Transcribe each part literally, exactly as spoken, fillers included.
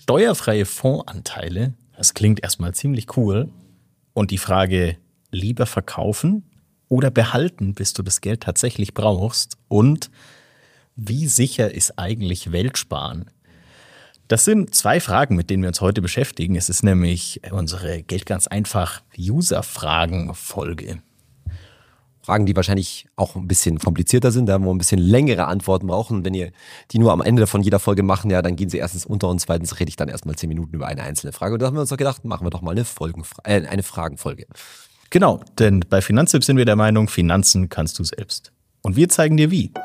Steuerfreie Fondsanteile, das klingt erstmal ziemlich cool. Und die Frage, lieber verkaufen oder behalten, bis du das Geld tatsächlich brauchst? Und wie sicher ist eigentlich Weltsparen? Das sind zwei Fragen, mit denen wir uns heute beschäftigen. Es ist nämlich unsere Geld ganz einfach User-Fragen-Folge. Fragen, die wahrscheinlich auch ein bisschen komplizierter sind, da wo wir ein bisschen längere Antworten brauchen. Wenn ihr die nur am Ende von jeder Folge machen, ja, dann gehen sie erstens unter und zweitens rede ich dann erstmal zehn Minuten über eine einzelne Frage. Und da haben wir uns doch gedacht, machen wir doch mal eine, Folgenfra- äh, eine Fragenfolge. Genau, denn bei Finanztipps sind wir der Meinung, Finanzen kannst du selbst. Und wir zeigen dir wie.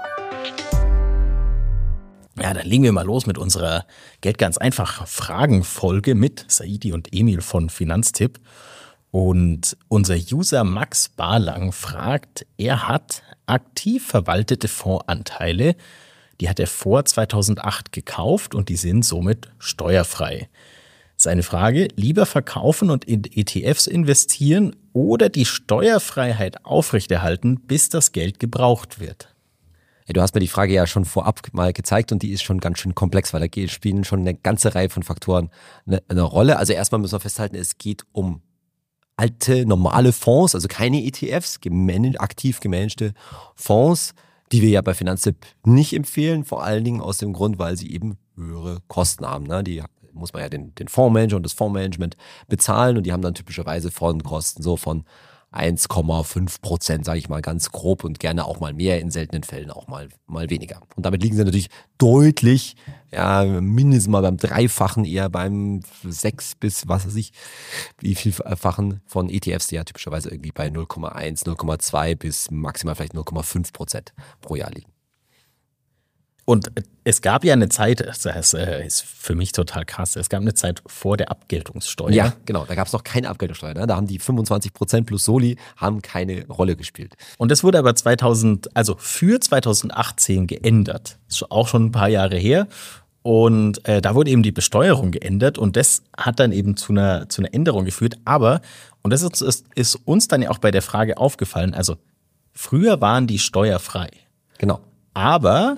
Ja, dann legen wir mal los mit unserer Geld ganz einfach Fragenfolge mit Saidi und Emil von Finanztipp. Und unser User Max Barlang fragt, er hat aktiv verwaltete Fondsanteile, die hat er vor zweitausendacht gekauft und die sind somit steuerfrei. Seine Frage, lieber verkaufen und in E T Fs investieren oder die Steuerfreiheit aufrechterhalten, bis das Geld gebraucht wird? Ja, du hast mir die Frage ja schon vorab mal gezeigt und die ist schon ganz schön komplex, weil da spielen schon eine ganze Reihe von Faktoren eine, eine Rolle. Also erstmal müssen wir festhalten, es geht um alte, normale Fonds, also keine E T Fs, gemanagt, aktiv gemanagte Fonds, die wir ja bei Finanztipp nicht empfehlen, vor allen Dingen aus dem Grund, weil sie eben höhere Kosten haben. Ne? Die muss man ja den, den Fondsmanager und das Fondsmanagement bezahlen und die haben dann typischerweise Fondskosten so von eins Komma fünf Prozent, sage ich mal ganz grob und gerne auch mal mehr, in seltenen Fällen auch mal, mal weniger. Und damit liegen sie natürlich deutlich, ja, mindestens mal beim Dreifachen, eher beim sechs bis, was weiß ich, wie vielfachen von E T Fs, die ja typischerweise irgendwie bei null Komma eins, null Komma zwei bis maximal vielleicht null Komma fünf Prozent pro Jahr liegen. Und es gab ja eine Zeit, das ist für mich total krass, es gab eine Zeit vor der Abgeltungssteuer. Ja, genau, da gab es noch keine Abgeltungssteuer. Ne? Da haben die fünfundzwanzig Prozent plus Soli haben keine Rolle gespielt. Und das wurde aber zweitausend, also für zweitausendachtzehn geändert. Das ist auch schon ein paar Jahre her. Und äh, da wurde eben die Besteuerung geändert und das hat dann eben zu einer, zu einer Änderung geführt. Aber, und das ist, ist, ist uns dann ja auch bei der Frage aufgefallen, also früher waren die steuerfrei. Genau. Aber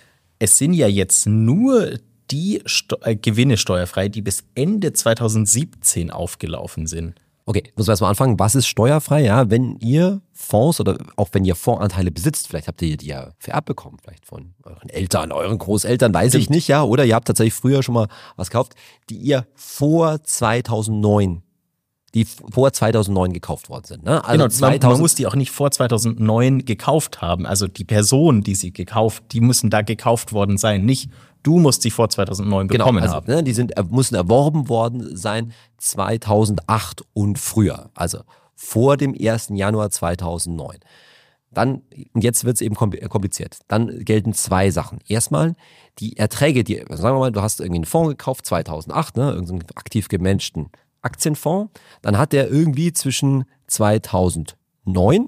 es sind ja jetzt nur die Sto- äh, Gewinne steuerfrei, die bis Ende zweitausendsiebzehn aufgelaufen sind. Okay, müssen wir erstmal anfangen. Was ist steuerfrei? Ja, wenn ihr Fonds oder auch wenn ihr Fondsanteile besitzt, vielleicht habt ihr die ja vererbt bekommen, vielleicht von euren Eltern, euren Großeltern, weiß Stimmt. ich nicht, ja, oder ihr habt tatsächlich früher schon mal was gekauft, die ihr vor zweitausendneun die vor zweitausendneun gekauft worden sind. Ne? Also genau, zweitausend man muss die auch nicht vor zweitausendneun gekauft haben. Also die Personen, die sie gekauft, die müssen da gekauft worden sein. Nicht du musst sie vor zweitausendneun bekommen genau, also, haben. Ne, die sind, müssen erworben worden sein zweitausendacht und früher. Also vor dem ersten Januar zweitausendneun. Dann, und jetzt wird es eben kompliziert. Dann gelten zwei Sachen. Erstmal die Erträge, die, sagen wir mal, du hast irgendwie einen Fonds gekauft, zweitausendacht, ne, irgendeinen aktiv gemanagten Aktienfonds, dann hat der irgendwie zwischen zweitausendneun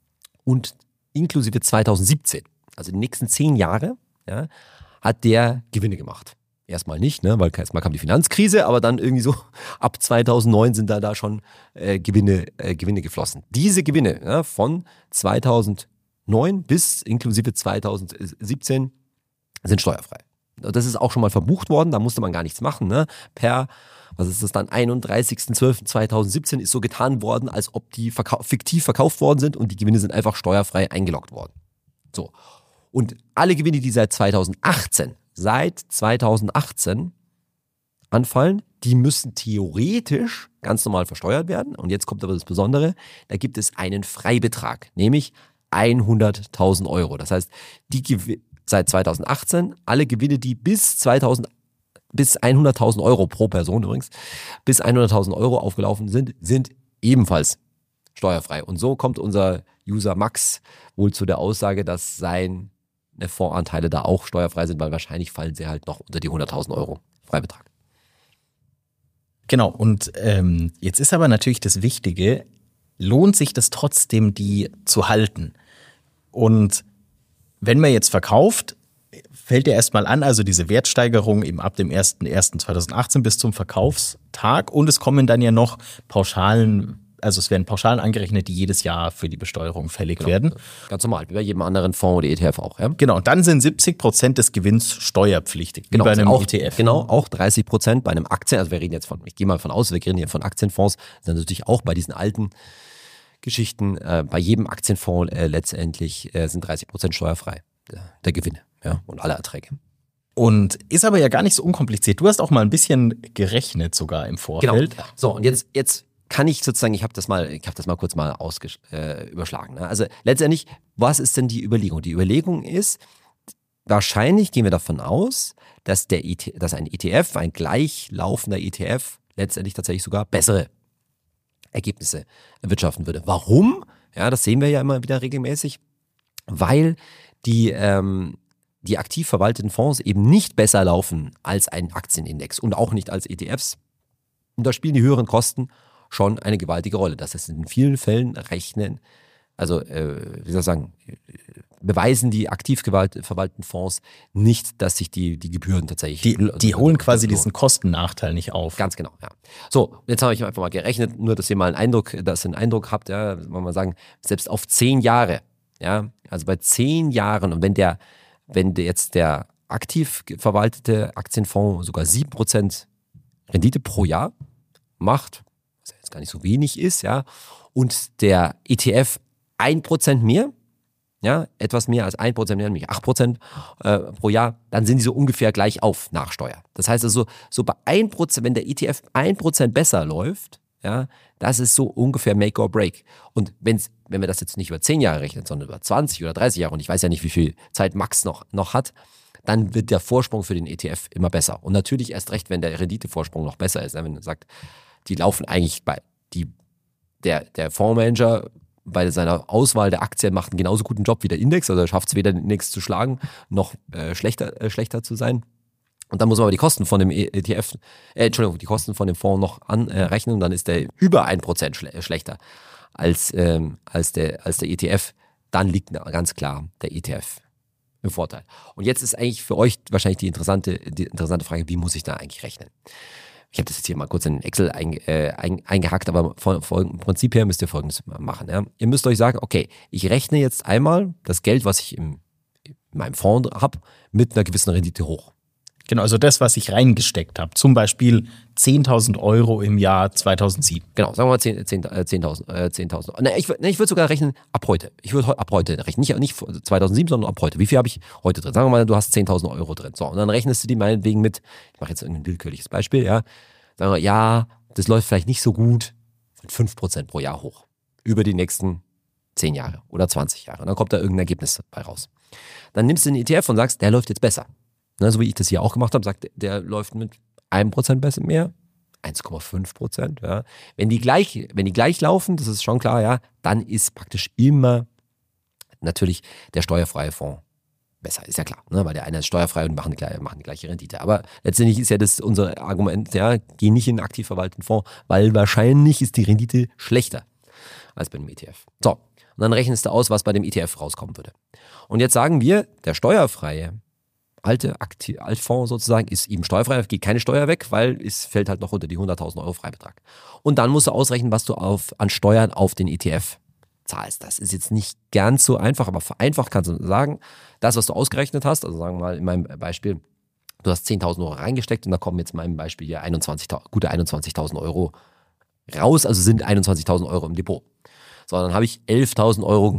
und inklusive zweitausendsiebzehn, also die nächsten zehn Jahre, ja, hat der Gewinne gemacht. Erstmal nicht, ne, weil erstmal kam die Finanzkrise, aber dann irgendwie so ab zweitausendneun sind da, da schon äh, Gewinne, äh, Gewinne geflossen. Diese Gewinne ja, von zweitausendneun bis inklusive zweitausendsiebzehn sind steuerfrei. Das ist auch schon mal verbucht worden, da musste man gar nichts machen. Ne? Per, was ist das dann, einunddreißigster zwölfter zweitausendsiebzehn ist so getan worden, als ob die verkau- fiktiv verkauft worden sind und die Gewinne sind einfach steuerfrei eingeloggt worden. So. Und alle Gewinne, die seit zweitausendachtzehn, seit zweitausendachtzehn anfallen, die müssen theoretisch ganz normal versteuert werden. Und jetzt kommt aber das Besondere, da gibt es einen Freibetrag, nämlich hunderttausend Euro. Das heißt, die Gewinne seit zweitausendachtzehn, alle Gewinne, die bis zweitausend, bis hunderttausend Euro pro Person übrigens, bis hunderttausend Euro aufgelaufen sind, sind ebenfalls steuerfrei. Und so kommt unser User Max wohl zu der Aussage, dass seine Fondsanteile da auch steuerfrei sind, weil wahrscheinlich fallen sie halt noch unter die hunderttausend Euro Freibetrag. Genau, und ähm, jetzt ist aber natürlich das Wichtige, lohnt sich das trotzdem, die zu halten? Und wenn man jetzt verkauft, fällt ja erstmal an, also diese Wertsteigerung eben ab dem erster erster zweitausendachtzehn bis zum Verkaufstag und es kommen dann ja noch Pauschalen, also es werden Pauschalen angerechnet, die jedes Jahr für die Besteuerung fällig Genau. werden. Ganz normal, wie bei jedem anderen Fonds oder E T F auch. Ja? Genau, und dann sind siebzig Prozent des Gewinns steuerpflichtig, Genau, wie bei einem auch, E T F. Genau, auch dreißig Prozent bei einem Aktien, also wir reden jetzt von, ich gehe mal von aus, wir reden hier von Aktienfonds, sind natürlich auch bei diesen alten Geschichten, äh, bei jedem Aktienfonds äh, letztendlich äh, sind dreißig Prozent steuerfrei, der, der Gewinne, ja, und alle Erträge. Und ist aber ja gar nicht so unkompliziert. Du hast auch mal ein bisschen gerechnet sogar im Vorfeld. Genau. So, und jetzt, jetzt kann ich sozusagen, ich habe das mal, ich habe das mal kurz mal ausges äh, überschlagen. Ne? Also letztendlich, was ist denn die Überlegung? Die Überlegung ist, wahrscheinlich gehen wir davon aus, dass, der E T, dass ein E T F, ein gleich laufender E T F, letztendlich tatsächlich sogar bessere Ergebnisse erwirtschaften würde. Warum? Ja, das sehen wir ja immer wieder regelmäßig, weil die, ähm, die aktiv verwalteten Fonds eben nicht besser laufen als ein Aktienindex und auch nicht als E T Fs. Und da spielen die höheren Kosten schon eine gewaltige Rolle. Das heißt, in vielen Fällen rechnen, also äh, wie soll ich sagen, beweisen die aktiv verwalteten Fonds nicht, dass sich die, die Gebühren tatsächlich... Die, die holen quasi also, diesen Kostennachteil nicht auf. Ganz genau, ja. So, jetzt habe ich einfach mal gerechnet, nur dass ihr mal einen Eindruck, dass ihr einen Eindruck habt, ja, wollen wir mal sagen, selbst auf zehn Jahre, ja, also bei zehn Jahren und wenn der, wenn der jetzt der aktiv verwaltete Aktienfonds sogar sieben Prozent Rendite pro Jahr macht, was ja jetzt gar nicht so wenig ist, ja, und der E T F ein Prozent mehr, ja, etwas mehr als ein Prozent mehr, nämlich acht Prozent äh, pro Jahr, dann sind die so ungefähr gleich auf nach Steuer. Das heißt also, so bei ein Prozent, wenn der E T F ein Prozent besser läuft, ja, das ist so ungefähr Make or Break. Und wenn's, wenn wir das jetzt nicht über zehn Jahre rechnen, sondern über zwanzig oder dreißig Jahre, und ich weiß ja nicht, wie viel Zeit Max noch, noch hat, dann wird der Vorsprung für den E T F immer besser. Und natürlich erst recht, wenn der Renditevorsprung noch besser ist. Wenn man sagt, die laufen eigentlich bei, die, der, der Fondsmanager bei seiner Auswahl der Aktien macht einen genauso guten Job wie der Index, also er schafft es weder den Index zu schlagen, noch äh, schlechter, äh, schlechter zu sein. Und dann muss man aber die Kosten von dem E T F, äh, Entschuldigung, die Kosten von dem Fonds noch anrechnen äh, und dann ist der über ein Prozent schle schlechter als, ähm, als, der, als der E T F. Dann liegt ganz klar der E T F im Vorteil. Und jetzt ist eigentlich für euch wahrscheinlich die interessante, die interessante Frage, wie muss ich da eigentlich rechnen? Ich habe das jetzt hier mal kurz in Excel ein, äh, ein, eingehackt, aber von, von Prinzip her müsst ihr Folgendes machen. Ja? Ihr müsst euch sagen, okay, ich rechne jetzt einmal das Geld, was ich im, in meinem Fonds habe, mit einer gewissen Rendite hoch. Genau, also das, was ich reingesteckt habe. Zum Beispiel zehntausend Euro im Jahr zweitausendsieben. Genau, sagen wir mal zehntausend. Äh, zehntausend. Ne, ich, ne, ich würde sogar rechnen ab heute. Ich würde ab heute rechnen. Nicht, nicht zweitausendsieben, sondern ab heute. Wie viel habe ich heute drin? Sagen wir mal, du hast zehntausend Euro drin. So, und dann rechnest du die meinetwegen mit, ich mache jetzt ein willkürliches Beispiel, ja. Sagen wir, ja, das läuft vielleicht nicht so gut, von fünf Prozent pro Jahr hoch. Über die nächsten zehn Jahre oder zwanzig Jahre. Und dann kommt da irgendein Ergebnis bei raus. Dann nimmst du den E T F und sagst, der läuft jetzt besser. Na, so wie ich das hier auch gemacht habe, sagt, der läuft mit einem Prozent besser mehr, eins Komma fünf Prozent. Ja. Wenn die gleich, wenn die gleich laufen, das ist schon klar, ja, dann ist praktisch immer natürlich der steuerfreie Fonds besser, ist ja klar, ne? Weil der eine ist steuerfrei und machen die, gleiche, machen die gleiche Rendite. Aber letztendlich ist ja das unser Argument, ja, geh nicht in einen aktiv verwalteten Fonds, weil wahrscheinlich ist die Rendite schlechter als bei dem E T F. So, und dann rechnest du aus, was bei dem E T F rauskommen würde. Und jetzt sagen wir, der steuerfreie alte Aktiv Altfonds sozusagen ist eben steuerfrei, geht keine Steuer weg, weil es fällt halt noch unter die hunderttausend Euro Freibetrag. Und dann musst du ausrechnen, was du auf, an Steuern auf den E T F zahlst. Das ist jetzt nicht ganz so einfach, aber vereinfacht kannst du sagen, das, was du ausgerechnet hast, also sagen wir mal in meinem Beispiel, du hast zehntausend Euro reingesteckt und da kommen jetzt in meinem Beispiel hier einundzwanzigtausend, gute einundzwanzigtausend Euro raus, also sind einundzwanzigtausend Euro im Depot. So, dann habe ich elftausend Euro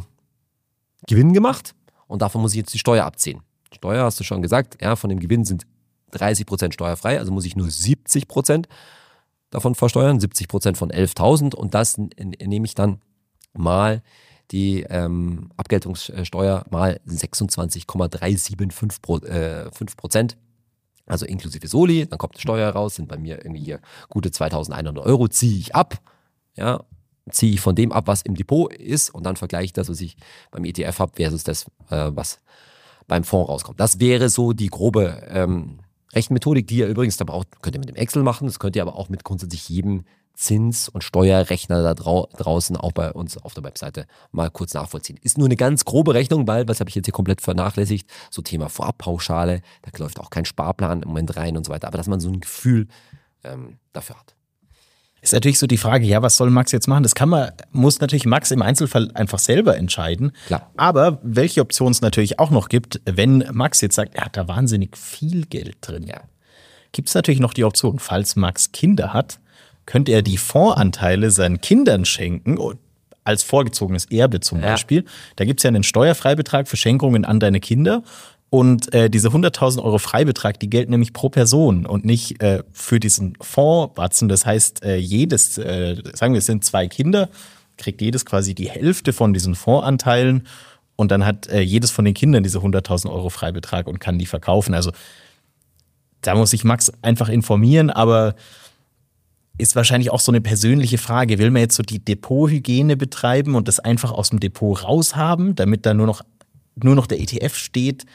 Gewinn gemacht und davon muss ich jetzt die Steuer abziehen. Steuer, hast du schon gesagt, ja, von dem Gewinn sind dreißig Prozent steuerfrei, also muss ich nur siebzig Prozent davon versteuern, siebzig Prozent von elftausend und das nehme ich dann mal die ähm, Abgeltungssteuer mal sechsundzwanzig Komma dreihundertfünfundsiebzig Prozent, also inklusive Soli, dann kommt die Steuer raus, sind bei mir irgendwie hier gute zweitausendeinhundert Euro, ziehe ich ab, ja, ziehe ich von dem ab, was im Depot ist und dann vergleiche ich das, was ich beim E T F habe, versus das, äh, was beim Fonds rauskommt. Das wäre so die grobe ähm, Rechenmethodik, die ihr übrigens da braucht, könnt ihr mit dem Excel machen, das könnt ihr aber auch mit grundsätzlich jedem Zins- und Steuerrechner da drau draußen auch bei uns auf der Webseite mal kurz nachvollziehen. Ist nur eine ganz grobe Rechnung, weil, was habe ich jetzt hier komplett vernachlässigt, so Thema Vorabpauschale, da läuft auch kein Sparplan im Moment rein und so weiter, aber dass man so ein Gefühl ähm, dafür hat. Ist natürlich so die Frage, ja, was soll Max jetzt machen? Das kann man, muss natürlich Max im Einzelfall einfach selber entscheiden. Klar. Aber welche Optionen es natürlich auch noch gibt, wenn Max jetzt sagt, er hat da wahnsinnig viel Geld drin. Ja. Gibt es natürlich noch die Option, falls Max Kinder hat, könnte er die Fondsanteile seinen Kindern schenken, als vorgezogenes Erbe zum Ja. Beispiel. Da gibt es ja einen Steuerfreibetrag für Schenkungen an deine Kinder. Und äh, diese hunderttausend Euro Freibetrag, die gelten nämlich pro Person und nicht äh, für diesen Fondsbatzen. Das heißt, äh, jedes, äh, sagen wir, es sind zwei Kinder, kriegt jedes quasi die Hälfte von diesen Fondsanteilen und dann hat äh, jedes von den Kindern diese hunderttausend Euro Freibetrag und kann die verkaufen. Also da muss sich Max einfach informieren, aber ist wahrscheinlich auch so eine persönliche Frage. Will man jetzt so die Depothygiene betreiben und das einfach aus dem Depot raushaben, damit da nur noch, nur noch der E T F steht?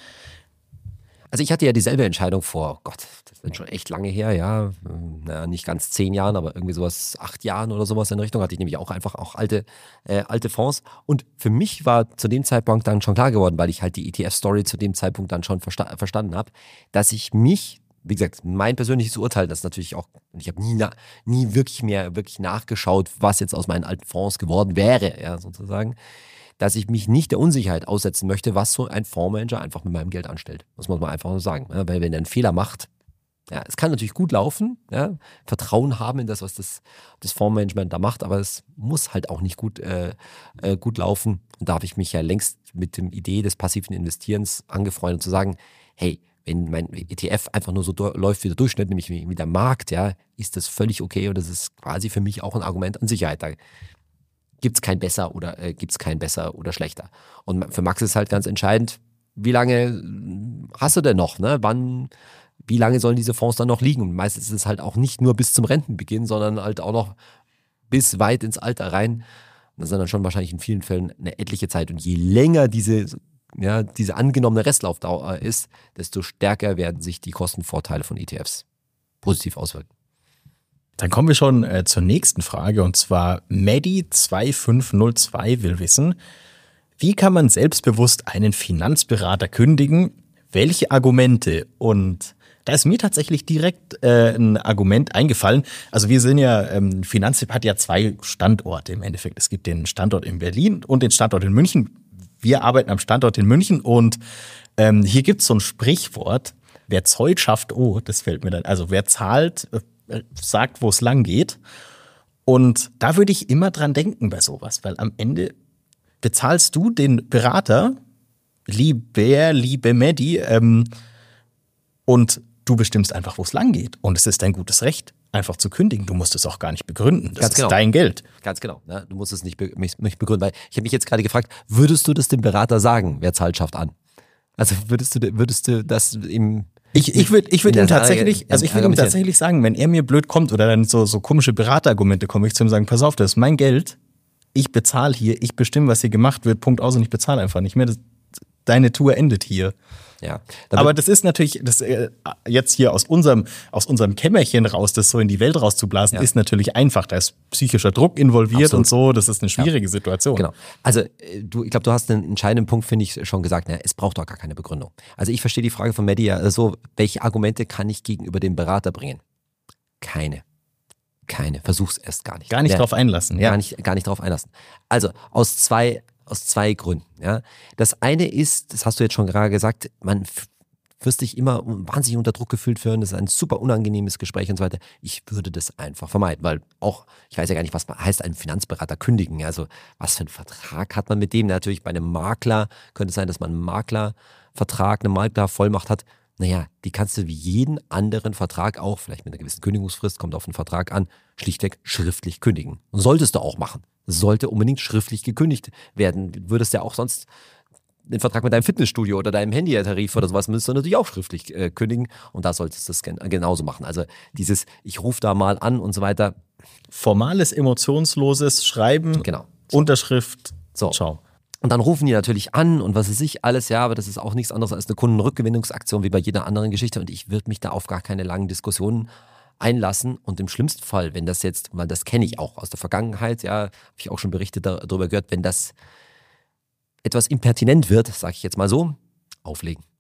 Also ich hatte ja dieselbe Entscheidung vor, Gott, das ist schon echt lange her, ja, naja, nicht ganz zehn Jahren, aber irgendwie sowas, acht Jahren oder sowas in der Richtung, hatte ich nämlich auch einfach auch alte, äh, alte Fonds. Und für mich war zu dem Zeitpunkt dann schon klar geworden, weil ich halt die E T F-Story zu dem Zeitpunkt dann schon versta- verstanden habe, dass ich mich, wie gesagt, mein persönliches Urteil, das ist natürlich auch, ich habe nie, na, nie wirklich mehr wirklich nachgeschaut, was jetzt aus meinen alten Fonds geworden wäre, ja, sozusagen, dass ich mich nicht der Unsicherheit aussetzen möchte, was so ein Fondsmanager einfach mit meinem Geld anstellt. Das muss man einfach nur sagen. Ja, weil wenn er einen Fehler macht, ja, es kann natürlich gut laufen, ja, Vertrauen haben in das, was das, das Fondsmanagement da macht, aber es muss halt auch nicht gut, äh, äh, gut laufen. Und da habe ich mich ja längst mit der Idee des passiven Investierens angefreundet, zu sagen, hey, wenn mein E T F einfach nur so do- läuft wie der Durchschnitt, nämlich wie, wie der Markt, ja, ist das völlig okay und das ist quasi für mich auch ein Argument an Sicherheit. Da gibt es kein besser oder äh, gibt es kein besser oder schlechter. Und für Max ist halt ganz entscheidend, wie lange hast du denn noch, ne? Wann, wie lange sollen diese Fonds dann noch liegen? Und meistens ist es halt auch nicht nur bis zum Rentenbeginn, sondern halt auch noch bis weit ins Alter rein. Das ist dann schon wahrscheinlich in vielen Fällen eine etliche Zeit. Und je länger diese, ja, diese angenommene Restlaufdauer ist, desto stärker werden sich die Kostenvorteile von E T Fs positiv auswirken. Dann kommen wir schon äh, zur nächsten Frage und zwar Maddie zwei fünf null zwei will wissen, wie kann man selbstbewusst einen Finanzberater kündigen? Welche Argumente? Und da ist mir tatsächlich direkt äh, ein Argument eingefallen. Also wir sind ja, ähm, Finanztipp hat ja zwei Standorte im Endeffekt. Es gibt den Standort in Berlin und den Standort in München. Wir arbeiten am Standort in München und ähm, hier gibt es so ein Sprichwort, wer zollt, schafft oh, das fällt mir dann, also wer zahlt, äh, sagt, wo es lang geht. Und da würde ich immer dran denken bei sowas, weil am Ende bezahlst du den Berater, lieber, liebe Maddie, ähm, und du bestimmst einfach, wo es lang geht. Und es ist dein gutes Recht, einfach zu kündigen. Du musst es auch gar nicht begründen. Das Ganz ist genau. dein Geld. Ganz genau. Ne? Du musst es nicht, be- nicht nicht begründen. Weil ich habe mich jetzt gerade gefragt, würdest du das dem Berater sagen, wer zahlt, schafft an? Also würdest du, würdest du das ihm... Ich, ich würde ich würd In ihm der tatsächlich, Lage- also ich würde ihm argumentieren. tatsächlich sagen, wenn er mir blöd kommt oder dann so, so komische Beraterargumente kommen, ich zu ihm sagen, pass auf, das ist mein Geld, ich bezahle hier, ich bestimme, was hier gemacht wird, Punkt aus und ich bezahle einfach nicht mehr. Das, deine Tour endet hier. Ja. Aber das ist natürlich, das äh, jetzt hier aus unserem, aus unserem Kämmerchen raus, das so in die Welt rauszublasen, Ja. ist natürlich einfach. Da ist psychischer Druck involviert Absolut. und so. Das ist eine schwierige Situation. Genau. Also äh, du, ich glaube, du hast einen entscheidenden Punkt, finde ich, schon gesagt. Ne? Es braucht doch gar keine Begründung. Also ich verstehe die Frage von Maddie ja so, welche Argumente kann ich gegenüber dem Berater bringen? Keine. Keine. Versuch's erst gar nicht. Gar nicht Ja. drauf einlassen. Ja. Gar nicht, gar nicht drauf einlassen. Also aus zwei, aus zwei Gründen. Ja. Das eine ist, das hast du jetzt schon gerade gesagt, man f- wirst dich immer wahnsinnig unter Druck gefühlt fühlen, das ist ein super unangenehmes Gespräch und so weiter. Ich würde das einfach vermeiden, weil auch, ich weiß ja gar nicht, was heißt einen Finanzberater kündigen. Also was für einen Vertrag hat man mit dem? Natürlich bei einem Makler könnte es sein, dass man einen Maklervertrag, eine Maklervollmacht hat. Naja, die kannst du wie jeden anderen Vertrag auch, vielleicht mit einer gewissen Kündigungsfrist, kommt auf den Vertrag an, schlichtweg schriftlich kündigen. Solltest du auch machen. Sollte unbedingt schriftlich gekündigt werden. Du würdest ja auch sonst den Vertrag mit deinem Fitnessstudio oder deinem Handytarif oder sowas müsstest du natürlich auch schriftlich äh, kündigen und da solltest du es gen- genauso machen. Also dieses, ich rufe da mal an und so weiter. Formales, emotionsloses Schreiben, Genau. Unterschrift, So. ciao. Und dann rufen die natürlich an und was weiß ich alles, ja, aber das ist auch nichts anderes als eine Kundenrückgewinnungsaktion wie bei jeder anderen Geschichte und ich würde mich da auf gar keine langen Diskussionen einlassen und im schlimmsten Fall, wenn das jetzt, weil das kenne ich auch aus der Vergangenheit, ja, habe ich auch schon Berichte da- darüber gehört, wenn das etwas impertinent wird, sage ich jetzt mal so, auflegen.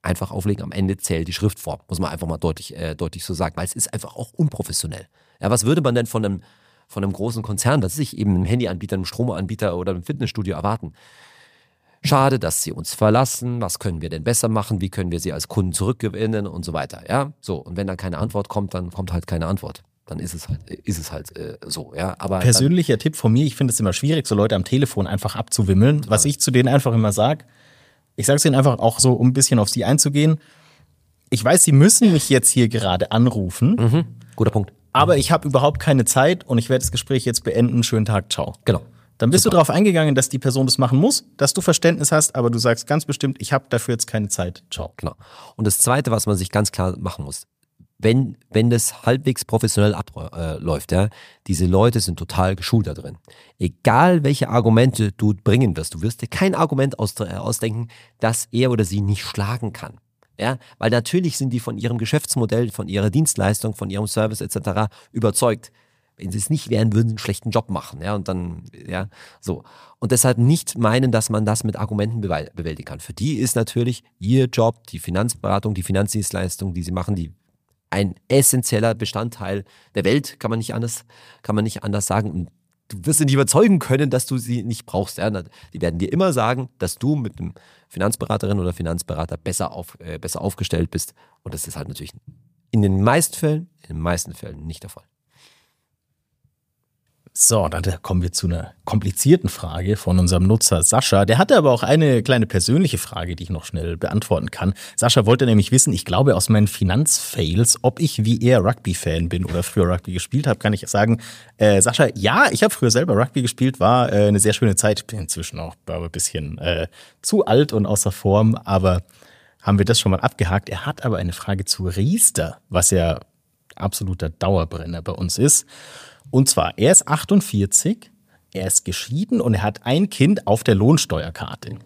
einfach auflegen. Am Ende zählt die Schriftform, muss man einfach mal deutlich, äh, deutlich so sagen, weil es ist einfach auch unprofessionell. Ja, was würde man denn von einem, von einem großen Konzern, was sich eben einem Handyanbieter, einem Stromanbieter oder einem Fitnessstudio erwarten? Schade, dass sie uns verlassen. Was können wir denn besser machen? Wie können wir sie als Kunden zurückgewinnen und so weiter? Ja, so. Und wenn dann keine Antwort kommt, dann kommt halt keine Antwort. Dann ist es halt, ist es halt äh, so. Ja, aber persönlicher dann, Tipp von mir: Ich finde es immer schwierig, so Leute am Telefon einfach abzuwimmeln. Total. Was ich zu denen einfach immer sage, ich sage es ihnen einfach auch so, um ein bisschen auf sie einzugehen. Ich weiß, sie müssen mich jetzt hier gerade anrufen. Mhm. Guter Punkt. Aber ich habe überhaupt keine Zeit und ich werde das Gespräch jetzt beenden. Schönen Tag, ciao. Genau. Dann bist Super. du darauf eingegangen, dass die Person das machen muss, dass du Verständnis hast, aber du sagst ganz bestimmt, ich habe dafür jetzt keine Zeit. Ciao. Genau. Und das Zweite, was man sich ganz klar machen muss, wenn, wenn das halbwegs professionell abläuft, ja, diese Leute sind total geschult da drin. Egal welche Argumente du bringen wirst, du wirst dir kein Argument aus, ausdenken, das er oder sie nicht schlagen kann. Ja, weil natürlich sind die von ihrem Geschäftsmodell, von ihrer Dienstleistung, von ihrem Service et cetera überzeugt. Wenn sie es nicht wären, würden sie einen schlechten Job machen. Ja, und dann, ja, so. Und deshalb nicht meinen, dass man das mit Argumenten bewältigen kann. Für die ist natürlich ihr Job, die Finanzberatung, die Finanzdienstleistung, die sie machen, die ein essentieller Bestandteil der Welt, kann man nicht anders, kann man nicht anders sagen. Und du wirst sie nicht überzeugen können, dass du sie nicht brauchst. Ja, die werden dir immer sagen, dass du mit einem Finanzberaterin oder Finanzberater besser, auf, äh, besser aufgestellt bist. Und das ist halt natürlich in den meisten Fällen, in den meisten Fällen nicht der Fall. So, dann kommen wir zu einer komplizierten Frage von unserem Nutzer Sascha. Der hatte aber auch eine kleine persönliche Frage, die ich noch schnell beantworten kann. Sascha wollte nämlich wissen, ich glaube aus meinen Finanzfails, ob ich wie er Rugby-Fan bin oder früher Rugby gespielt habe, kann ich sagen, äh, Sascha, ja, ich habe früher selber Rugby gespielt, war äh, eine sehr schöne Zeit. Ich bin inzwischen auch ein bisschen äh, zu alt und außer Form, aber haben wir das schon mal abgehakt. Er hat aber eine Frage zu Riester, was ja absoluter Dauerbrenner bei uns ist. Und zwar, er ist achtundvierzig, er ist geschieden und er hat ein Kind auf der Lohnsteuerkarte.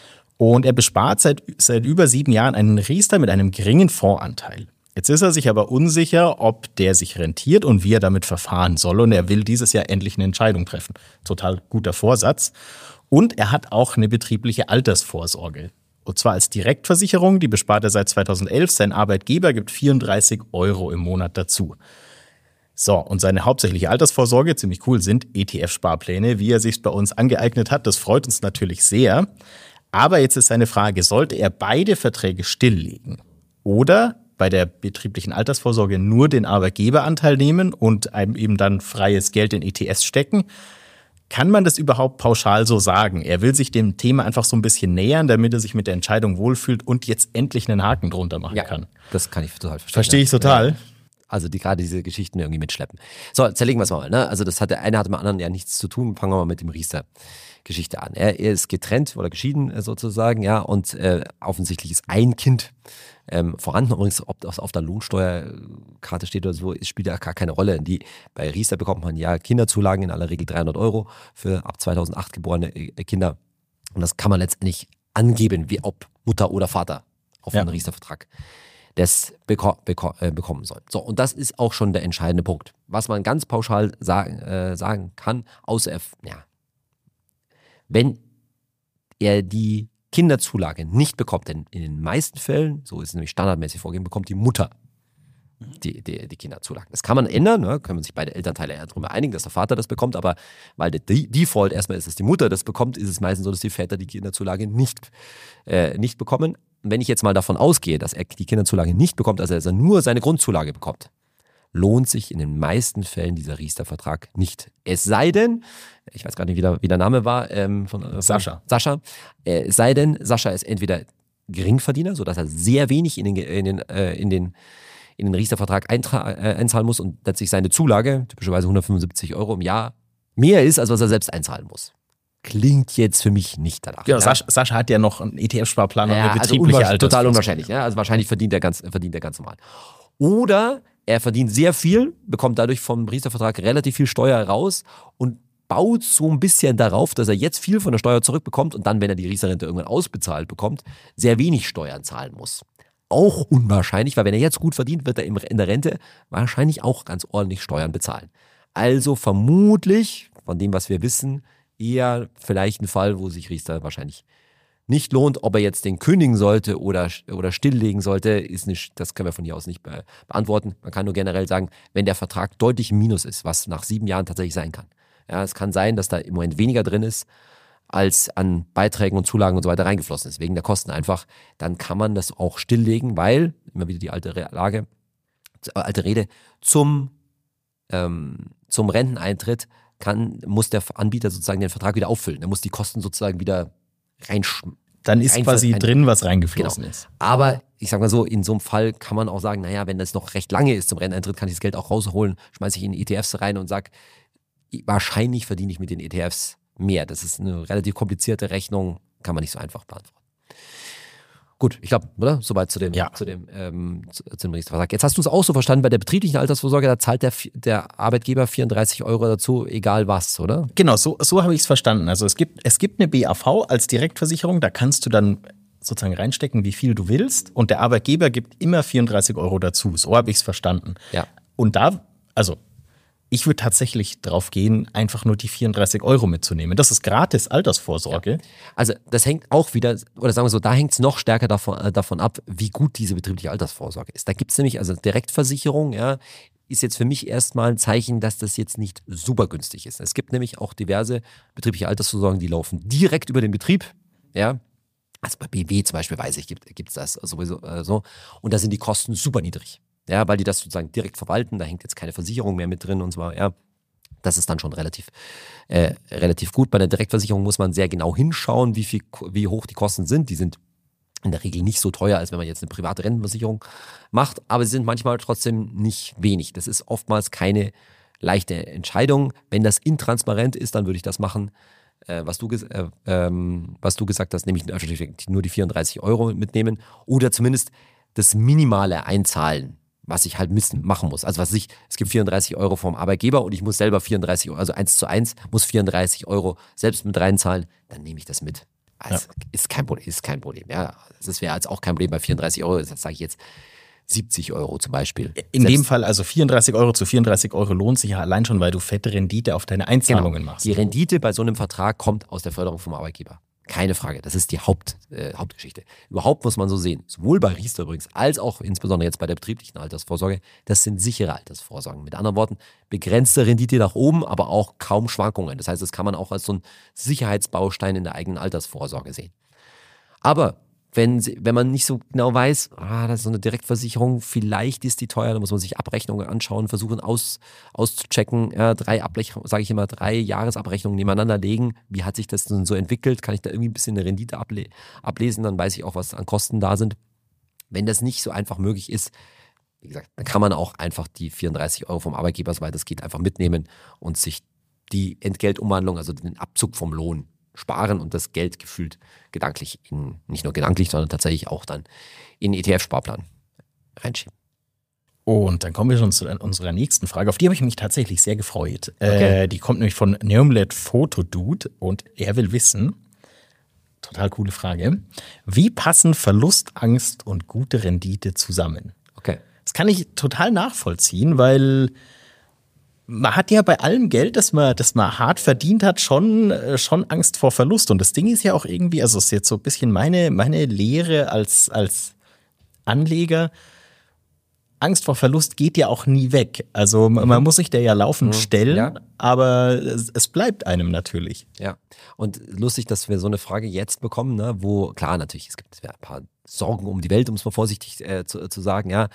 Und er bespart seit, seit über sieben Jahren einen Riester mit einem geringen Fondsanteil. Jetzt ist er sich aber unsicher, ob der sich rentiert und wie er damit verfahren soll. Und er will dieses Jahr endlich eine Entscheidung treffen. Total guter Vorsatz. Und er hat auch eine betriebliche Altersvorsorge. Und zwar als Direktversicherung, die bespart er seit zweitausendelf. Sein Arbeitgeber gibt vierunddreißig Euro im Monat dazu. So, und seine hauptsächliche Altersvorsorge, ziemlich cool, sind E T F-Sparpläne, wie er sich bei uns angeeignet hat. Das freut uns natürlich sehr. Aber jetzt ist seine Frage, sollte er beide Verträge stilllegen oder bei der betrieblichen Altersvorsorge nur den Arbeitgeberanteil nehmen und einem eben dann freies Geld in E T Fs stecken? Kann man das überhaupt pauschal so sagen? Er will sich dem Thema einfach so ein bisschen nähern, damit er sich mit der Entscheidung wohlfühlt und jetzt endlich einen Haken drunter machen ja, kann. Das kann ich total verstehen. Verstehe ich total. Ja. Also die gerade diese Geschichten irgendwie mitschleppen. So, zerlegen wir es mal. Ne? Also das hat der eine hat mit dem anderen ja nichts zu tun. Fangen wir mal mit dem Riester-Geschichte an. Er, er ist getrennt oder geschieden sozusagen, ja, und äh, offensichtlich ist ein Kind ähm, vorhanden. Übrigens, ob das auf der Lohnsteuerkarte steht oder so, ist, spielt ja gar keine Rolle. Die, bei Riester bekommt man ja Kinderzulagen, in aller Regel dreihundert Euro für ab zweitausendacht geborene äh, Kinder. Und das kann man letztendlich angeben, wie ob Mutter oder Vater auf ja. einen Riester-Vertrag das beko- beko- äh, bekommen soll. So, und das ist auch schon der entscheidende Punkt. Was man ganz pauschal sagen, äh, sagen kann, außer er, ja, wenn er die Kinderzulage nicht bekommt, denn in den meisten Fällen, so ist es nämlich standardmäßig vorgegeben, bekommt die Mutter die, die, die Kinderzulagen. Das kann man ändern, ne? Können sich beide Elternteile eher darüber einigen, dass der Vater das bekommt, aber weil der Default erstmal ist, dass die Mutter das bekommt, ist es meistens so, dass die Väter die Kinderzulage nicht, äh, nicht bekommen. Wenn ich jetzt mal davon ausgehe, dass er die Kinderzulage nicht bekommt, also dass er nur seine Grundzulage bekommt, lohnt sich in den meisten Fällen dieser Riester-Vertrag nicht. Es sei denn, ich weiß gar nicht, wie der, wie der Name war, ähm, von, äh, Sascha. Sascha. Äh, es sei denn, Sascha ist entweder Geringverdiener, sodass er sehr wenig in den, in den, äh, in den, in den Riester-Vertrag eintra- äh, einzahlen muss und letztlich seine Zulage, typischerweise hundertfünfundsiebzig Euro im Jahr, mehr ist, als was er selbst einzahlen muss. Klingt jetzt für mich nicht danach. Ja, ja. Sascha, Sascha hat ja noch einen E T F-Sparplan und ja, eine betriebliche also Altersvorsorge. Total unwahrscheinlich. Ja? Also wahrscheinlich verdient er ganz, verdient er ganz normal. Oder er verdient sehr viel, bekommt dadurch vom Riester-Vertrag relativ viel Steuer raus und baut so ein bisschen darauf, dass er jetzt viel von der Steuer zurückbekommt und dann, wenn er die Riester-Rente irgendwann ausbezahlt bekommt, sehr wenig Steuern zahlen muss. Auch unwahrscheinlich, weil wenn er jetzt gut verdient, wird er in der Rente wahrscheinlich auch ganz ordentlich Steuern bezahlen. Also vermutlich, von dem, was wir wissen, eher vielleicht ein Fall, wo sich Riester wahrscheinlich nicht lohnt. Ob er jetzt den kündigen sollte oder, oder stilllegen sollte, ist nicht, das können wir von hier aus nicht be- beantworten. Man kann nur generell sagen, wenn der Vertrag deutlich im Minus ist, was nach sieben Jahren tatsächlich sein kann. Ja, es kann sein, dass da im Moment weniger drin ist, als an Beiträgen und Zulagen und so weiter reingeflossen ist, wegen der Kosten einfach. Dann kann man das auch stilllegen, weil, immer wieder die alte Re- Lage, äh, alte Rede, zum, ähm, zum Renteneintritt kann, muss der Anbieter sozusagen den Vertrag wieder auffüllen. Er muss die Kosten sozusagen wieder reinschmeißen. Dann ist Rein- quasi rein- drin, was reingeflossen Genau. ist. Aber ich sag mal so, in so einem Fall kann man auch sagen, naja, wenn das noch recht lange ist zum Renteneintritt, kann ich das Geld auch rausholen, schmeiße ich in E T Fs rein und sage, wahrscheinlich verdiene ich mit den E T Fs mehr. Das ist eine relativ komplizierte Rechnung, kann man nicht so einfach beantworten. Gut, ich glaube, oder? Soweit zu dem, Ja. zu dem, ähm, zu, zu dem Riester-Vertrag. Jetzt hast du es auch so verstanden, bei der betrieblichen Altersvorsorge, da zahlt der, der Arbeitgeber vierunddreißig Euro dazu, egal was, oder? Genau, so, so habe ich es verstanden. Also es gibt, es gibt eine B A V als Direktversicherung, da kannst du dann sozusagen reinstecken, wie viel du willst. Und der Arbeitgeber gibt immer vierunddreißig Euro dazu. So habe ich es verstanden. Ja. Und da, also ich würde tatsächlich drauf gehen, einfach nur die vierunddreißig Euro mitzunehmen. Das ist gratis Altersvorsorge. Also das hängt auch wieder, oder sagen wir so, da hängt es noch stärker davon, äh, davon ab, wie gut diese betriebliche Altersvorsorge ist. Da gibt es nämlich, also Direktversicherung, ja, ist jetzt für mich erstmal ein Zeichen, dass das jetzt nicht super günstig ist. Es gibt nämlich auch diverse betriebliche Altersvorsorgen, die laufen direkt über den Betrieb, ja. Also bei B W zum Beispiel, weiß ich, gibt es das sowieso äh, so. Und da sind die Kosten super niedrig. Ja, weil die das sozusagen direkt verwalten, da hängt jetzt keine Versicherung mehr mit drin und zwar, ja, das ist dann schon relativ, äh, relativ gut. Bei der Direktversicherung muss man sehr genau hinschauen, wie viel, wie hoch die Kosten sind. Die sind in der Regel nicht so teuer, als wenn man jetzt eine private Rentenversicherung macht, aber sie sind manchmal trotzdem nicht wenig. Das ist oftmals keine leichte Entscheidung. Wenn das intransparent ist, dann würde ich das machen, äh, was, du, äh, ähm, was du gesagt hast, nämlich nur die vierunddreißig Euro mitnehmen oder zumindest das Minimale einzahlen, was ich halt machen muss. Also was ich, es gibt vierunddreißig Euro vom Arbeitgeber und ich muss selber vierunddreißig Euro, also eins zu eins, muss vierunddreißig Euro selbst mit reinzahlen, dann nehme ich das mit. Also ja. ist kein Problem, ist kein Problem. Ja, das wäre jetzt auch kein Problem bei vierunddreißig Euro, das sage ich jetzt siebzig Euro zum Beispiel. In selbst dem Fall also vierunddreißig Euro zu vierunddreißig Euro lohnt sich ja allein schon, weil du fette Rendite auf deine Einzahlungen genau. machst. Die Rendite bei so einem Vertrag kommt aus der Förderung vom Arbeitgeber. Keine Frage, das ist die Haupt, äh, Hauptgeschichte. Überhaupt muss man so sehen, sowohl bei Riester übrigens, als auch insbesondere jetzt bei der betrieblichen Altersvorsorge, das sind sichere Altersvorsorgen. Mit anderen Worten, begrenzte Rendite nach oben, aber auch kaum Schwankungen. Das heißt, das kann man auch als so ein Sicherheitsbaustein in der eigenen Altersvorsorge sehen. Aber wenn, sie, wenn man nicht so genau weiß, ah, das ist so eine Direktversicherung, vielleicht ist die teuer, dann muss man sich Abrechnungen anschauen, versuchen aus, auszuchecken, ja, drei Abrechnungen, sage ich immer, drei Jahresabrechnungen nebeneinander legen. Wie hat sich das denn so entwickelt? Kann ich da irgendwie ein bisschen eine Rendite able- ablesen? Dann weiß ich auch, was an Kosten da sind. Wenn das nicht so einfach möglich ist, wie gesagt, dann kann man auch einfach die vierunddreißig Euro vom Arbeitgeber, soweit das geht, einfach mitnehmen und sich die Entgeltumwandlung, also den Abzug vom Lohn sparen und das Geld gefühlt gedanklich in, nicht nur gedanklich, sondern tatsächlich auch dann in den E T F-Sparplan reinschieben. Und dann kommen wir schon zu unserer nächsten Frage. Auf die habe ich mich tatsächlich sehr gefreut. Okay. Äh, die kommt nämlich von Neumlet Fotodude und er will wissen, total coole Frage, wie passen Verlustangst und gute Rendite zusammen? Okay. Das kann ich total nachvollziehen, weil man hat ja bei allem Geld, das man, das man hart verdient hat, schon, schon Angst vor Verlust. Und das Ding ist ja auch irgendwie, also ist jetzt so ein bisschen meine, meine Lehre als, als Anleger, Angst vor Verlust geht ja auch nie weg. Also man mhm. muss sich der ja laufend mhm. stellen, ja. aber es, es bleibt einem natürlich. Ja, und lustig, dass wir so eine Frage jetzt bekommen, ne, wo, klar, natürlich, es gibt ein paar Sorgen um die Welt, um es mal vorsichtig äh, zu, zu sagen, ja.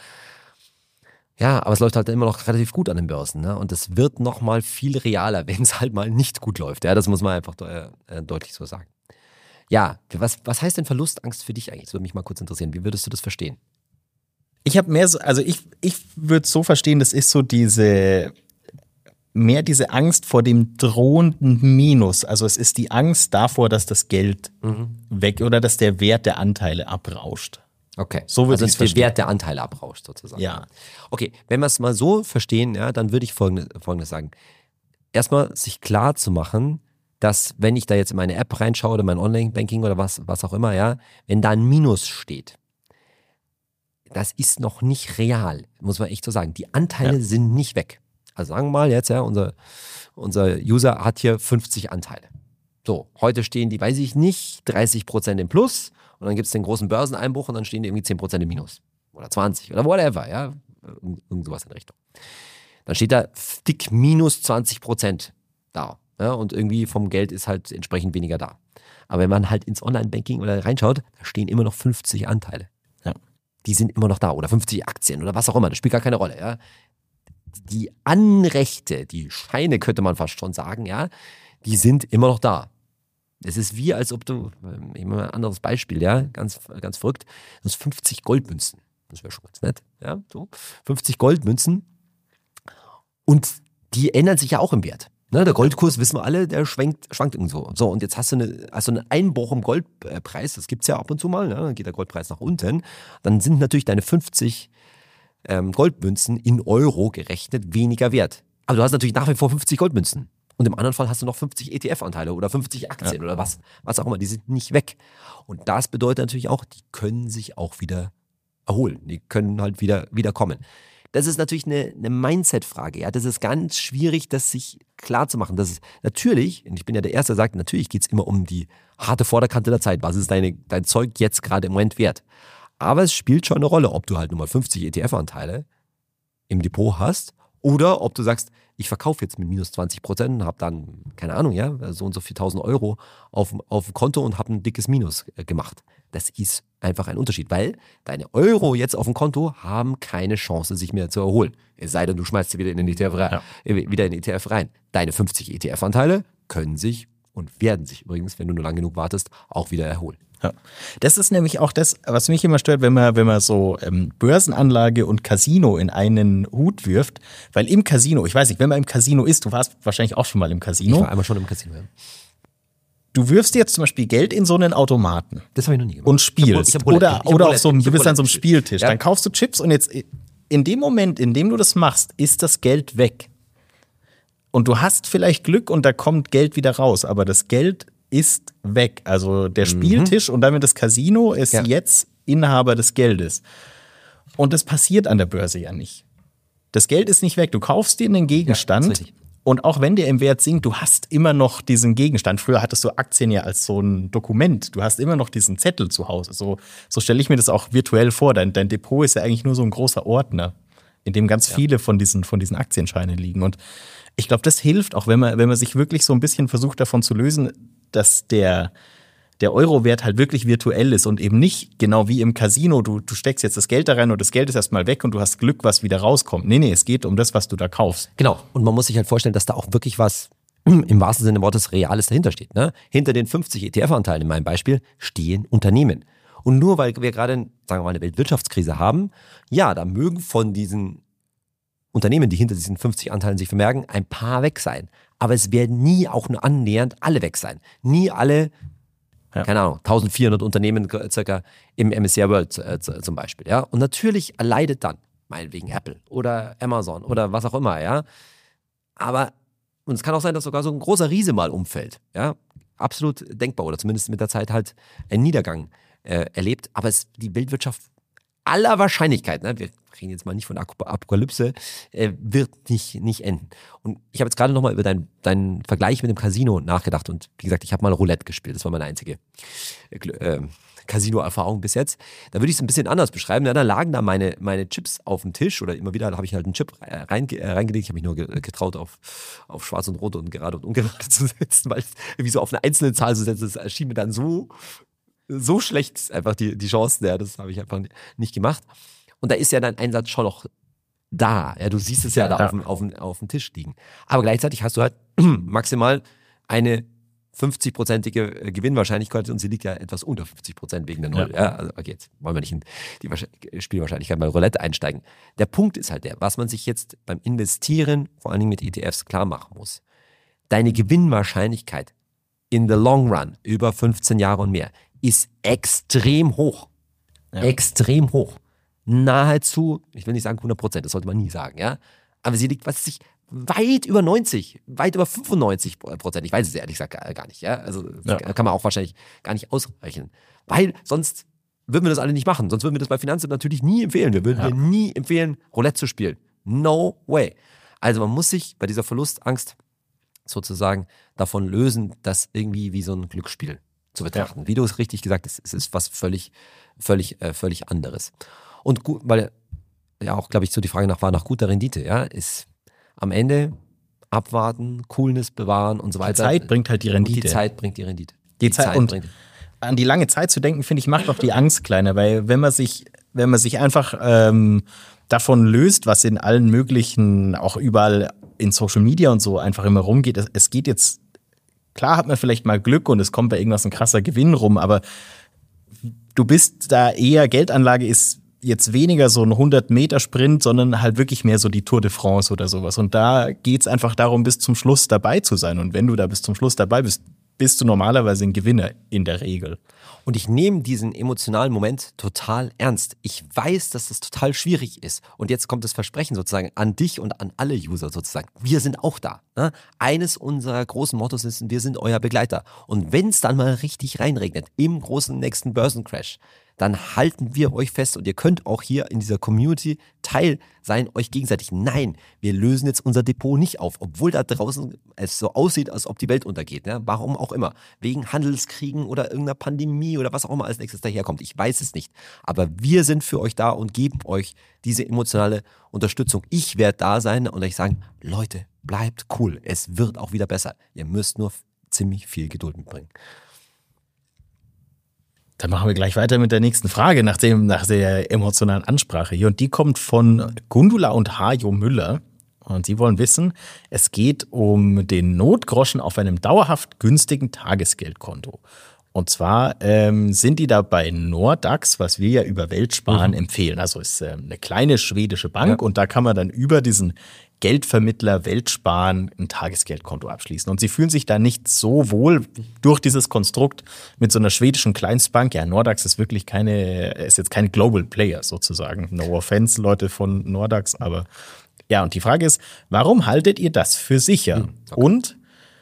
Ja, aber es läuft halt immer noch relativ gut an den Börsen, ne? Und es wird noch mal viel realer, wenn es halt mal nicht gut läuft. Ja, das muss man einfach äh, deutlich so sagen. Ja, was, was heißt denn Verlustangst für dich eigentlich? Das würde mich mal kurz interessieren. Wie würdest du das verstehen? Ich habe mehr so, also ich, ich würde es so verstehen, das ist so diese, mehr diese Angst vor dem drohenden Minus. Also es ist die Angst davor, dass das Geld mhm. weg oder dass der Wert der Anteile abrauscht. Okay, so also dass der Wert der Anteile abrauscht sozusagen. Ja. Okay, wenn wir es mal so verstehen, ja, dann würde ich Folgendes, Folgendes sagen. Erstmal sich klar zu machen, dass wenn ich da jetzt in meine App reinschaue oder mein Online-Banking oder was, was auch immer, ja, wenn da ein Minus steht, das ist noch nicht real, muss man echt so sagen. Die Anteile ja. sind nicht weg. Also sagen wir mal jetzt, ja, unser, unser User hat hier fünfzig Anteile. So, heute stehen die, weiß ich nicht, dreißig Prozent im Plus und dann gibt es den großen Börseneinbruch und dann stehen die irgendwie zehn Prozent im Minus. Oder zwanzig oder whatever, ja. Irgend sowas in der Richtung. Dann steht da dick minus zwanzig Prozent da. Ja, und irgendwie vom Geld ist halt entsprechend weniger da. Aber wenn man halt ins Online-Banking oder reinschaut, da stehen immer noch fünfzig Anteile. Ja. Die sind immer noch da. Oder fünfzig Aktien oder was auch immer. Das spielt gar keine Rolle. Ja. Die Anrechte, die Scheine könnte man fast schon sagen, ja, die sind immer noch da. Es ist wie, als ob du, immer ein anderes Beispiel, ja, ganz, ganz verrückt, das sind fünfzig Goldmünzen. Das wäre schon ganz nett, ja, so. fünfzig Goldmünzen und die ändern sich ja auch im Wert. Ne, der Goldkurs, wissen wir alle, der schwankt, schwankt irgendwo. So, und jetzt hast du, eine, hast du einen Einbruch im Goldpreis, das gibt es ja ab und zu mal, ne? Dann geht der Goldpreis nach unten. Dann sind natürlich deine fünfzig ähm, Goldmünzen in Euro gerechnet weniger wert. Aber du hast natürlich nach wie vor fünfzig Goldmünzen. Und im anderen Fall hast du noch fünfzig E T F-Anteile oder fünfzig Aktien ja. oder was, was auch immer. Die sind nicht weg. Und das bedeutet natürlich auch, die können sich auch wieder erholen. Die können halt wieder, wieder kommen. Das ist natürlich eine, eine Mindset-Frage. Ja? Das ist ganz schwierig, das sich klar zu machen. Das ist natürlich, und ich bin ja der Erste, der sagt, natürlich geht es immer um die harte Vorderkante der Zeit. Was ist deine, dein Zeug jetzt gerade im Moment wert? Aber es spielt schon eine Rolle, ob du halt nur mal fünfzig E T F-Anteile im Depot hast oder ob du sagst, ich verkaufe jetzt mit minus zwanzig Prozent und habe dann, keine Ahnung, ja, so und so viel tausend Euro auf, auf dem Konto und habe ein dickes Minus gemacht. Das ist einfach ein Unterschied, weil deine Euro jetzt auf dem Konto haben keine Chance, sich mehr zu erholen. Es sei denn, du schmeißt sie wieder in den E T F rein. Ja. Wieder in den E T F rein. Deine fünfzig E T F-Anteile können sich und werden sich übrigens, wenn du nur lang genug wartest, auch wieder erholen. Ja. Das ist nämlich auch das, was mich immer stört, wenn man, wenn man so ähm, Börsenanlage und Casino in einen Hut wirft. Weil im Casino, ich weiß nicht, wenn man im Casino ist, du warst wahrscheinlich auch schon mal im Casino. Ich war einmal schon im Casino, ja. Du wirfst jetzt zum Beispiel Geld in so einen Automaten. Das habe ich noch nie gemacht. Und spielst. Ich hab, ich hab oder oder auf so, du bist an so einem Spieltisch. Ja. Dann kaufst du Chips und jetzt in dem Moment, in dem du das machst, ist das Geld weg. Und du hast vielleicht Glück und da kommt Geld wieder raus, aber das Geld ist weg. Also der Spieltisch mhm. und damit das Casino ist ja. jetzt Inhaber des Geldes. Und das passiert an der Börse ja nicht. Das Geld ist nicht weg. Du kaufst dir einen Gegenstand. Ja, und auch wenn der im Wert sinkt, du hast immer noch diesen Gegenstand. Früher hattest du Aktien ja als so ein Dokument. Du hast immer noch diesen Zettel zu Hause. So, so stelle ich mir das auch virtuell vor. Dein, dein Depot ist ja eigentlich nur so ein großer Ordner, in dem ganz ja. viele von diesen, von diesen Aktienscheinen liegen. Und ich glaube, das hilft auch, wenn man, wenn man sich wirklich so ein bisschen versucht, davon zu lösen, dass der, der Euro-Wert halt wirklich virtuell ist und eben nicht genau wie im Casino, du, du steckst jetzt das Geld da rein und das Geld ist erstmal weg und du hast Glück, was wieder rauskommt. Nee, nee, es geht um das, was du da kaufst. Genau. Und man muss sich halt vorstellen, dass da auch wirklich was im wahrsten Sinne des Wortes Reales dahinter steht. Ne? Hinter den fünfzig E T F-Anteilen in meinem Beispiel stehen Unternehmen. Und nur weil wir gerade, sagen wir mal, eine Weltwirtschaftskrise haben, ja, da mögen von diesen Unternehmen, die hinter diesen fünfzig Anteilen sich vermerken, ein paar weg sein. Aber es werden nie auch nur annähernd alle weg sein. Nie alle, ja. keine Ahnung, eintausendvierhundert Unternehmen circa im M S C I World äh, zum Beispiel. Ja? Und natürlich leidet dann, meinetwegen Apple oder Amazon oder was auch immer. Ja? Aber, und es kann auch sein, dass sogar so ein großer Riese mal umfällt. Ja? Absolut denkbar oder zumindest mit der Zeit halt einen Niedergang äh, erlebt. Aber es, die Weltwirtschaft aller Wahrscheinlichkeit, ne, wir reden jetzt mal nicht von Apokalypse, äh, wird nicht, nicht enden. Und ich habe jetzt gerade nochmal über deinen dein Vergleich mit dem Casino nachgedacht und wie gesagt, ich habe mal Roulette gespielt, das war meine einzige äh, Casino-Erfahrung bis jetzt. Da würde ich es ein bisschen anders beschreiben. Ja, da lagen da meine, meine Chips auf dem Tisch oder immer wieder habe ich halt einen Chip rein, äh, reingelegt. Ich habe mich nur getraut, auf, auf schwarz und rot und gerade und ungerade zu setzen, weil irgendwie so auf eine einzelne Zahl zu setzen, das erschien mir dann so So schlecht einfach die, die Chancen, ja, das habe ich einfach nicht gemacht. Und da ist ja dein Einsatz schon noch da. Ja, du siehst es ja, ja da ja. Auf, dem, auf, dem, auf dem Tisch liegen. Aber gleichzeitig hast du halt maximal eine fünfzig-prozentige Gewinnwahrscheinlichkeit und sie liegt ja etwas unter fünfzig Prozent wegen der Null. Ja. Ja, also okay, jetzt wollen wir nicht in die Spielwahrscheinlichkeit bei Roulette einsteigen. Der Punkt ist halt der, was man sich jetzt beim Investieren, vor allen Dingen mit E T Fs, klar machen muss. Deine Gewinnwahrscheinlichkeit in the long run über fünfzehn Jahre und mehr ist extrem hoch. Ja. Extrem hoch. Nahezu, ich will nicht sagen hundert Prozent, das sollte man nie sagen, ja. Aber sie liegt, was weiß ich, weit über neunzig, weit über fünfundneunzig Prozent. Ich weiß es ehrlich gesagt gar nicht, ja. Also ja. kann man auch wahrscheinlich gar nicht ausrechnen. Weil sonst würden wir das alle nicht machen. Sonst würden wir das bei Finanzamt natürlich nie empfehlen. Wir würden ja. nie empfehlen, Roulette zu spielen. No way. Also man muss sich bei dieser Verlustangst sozusagen davon lösen, das irgendwie wie so ein Glücksspiel zu betrachten. Ja. Wie du es richtig gesagt hast, es ist was völlig, völlig, äh, völlig anderes. Und gut, weil ja auch, glaube ich, so die Frage nach war nach guter Rendite, ja, ist am Ende abwarten, Coolness bewahren und so weiter. Die Zeit bringt halt die Rendite. Und die Zeit bringt die Rendite. Die, die Zeit, Zeit und bringt. An die lange Zeit zu denken, finde ich, macht auch die Angst kleiner, weil wenn man sich, wenn man sich einfach ähm, davon löst, was in allen möglichen, auch überall in Social Media und so einfach immer rumgeht, es, es geht jetzt, klar hat man vielleicht mal Glück und es kommt bei irgendwas ein krasser Gewinn rum, aber du bist da eher, Geldanlage ist jetzt weniger so ein hundert-Meter-Sprint, sondern halt wirklich mehr so die Tour de France oder sowas. Und da geht's einfach darum, bis zum Schluss dabei zu sein. Und wenn du da bis zum Schluss dabei bist, bist du normalerweise ein Gewinner in der Regel. Und ich nehme diesen emotionalen Moment total ernst. Ich weiß, dass das total schwierig ist. Und jetzt kommt das Versprechen sozusagen an dich und an alle User sozusagen. Wir sind auch da. Ne? Eines unserer großen Mottos ist, wir sind euer Begleiter. Und wenn es dann mal richtig reinregnet, im großen nächsten Börsencrash, dann halten wir euch fest und ihr könnt auch hier in dieser Community Teil sein, euch gegenseitig. Nein, wir lösen jetzt unser Depot nicht auf, obwohl da draußen es so aussieht, als ob die Welt untergeht. Ne? Warum auch immer. Wegen Handelskriegen oder irgendeiner Pandemie oder was auch immer als nächstes daherkommt. Ich weiß es nicht. Aber wir sind für euch da und geben euch diese emotionale Unterstützung. Ich werde da sein und euch sagen, Leute, bleibt cool. Es wird auch wieder besser. Ihr müsst nur ziemlich viel Geduld mitbringen. Dann machen wir gleich weiter mit der nächsten Frage, nach, dem, nach der emotionalen Ansprache hier. Und die kommt von Gundula und Hajo Müller. Und sie wollen wissen, es geht um den Notgroschen auf einem dauerhaft günstigen Tagesgeldkonto. Und zwar ähm, sind die da bei Nordax, was wir ja über Weltsparen mhm. empfehlen. Also ist äh, eine kleine schwedische Bank ja. und da kann man dann über diesen Geldvermittler Weltsparen ein Tagesgeldkonto abschließen. Und sie fühlen sich da nicht so wohl durch dieses Konstrukt mit so einer schwedischen Kleinstbank. Ja, Nordax ist wirklich keine, ist jetzt kein Global Player sozusagen. No offense, Leute von Nordax, aber ja, und die Frage ist, warum haltet ihr das für sicher? Mhm, okay. Und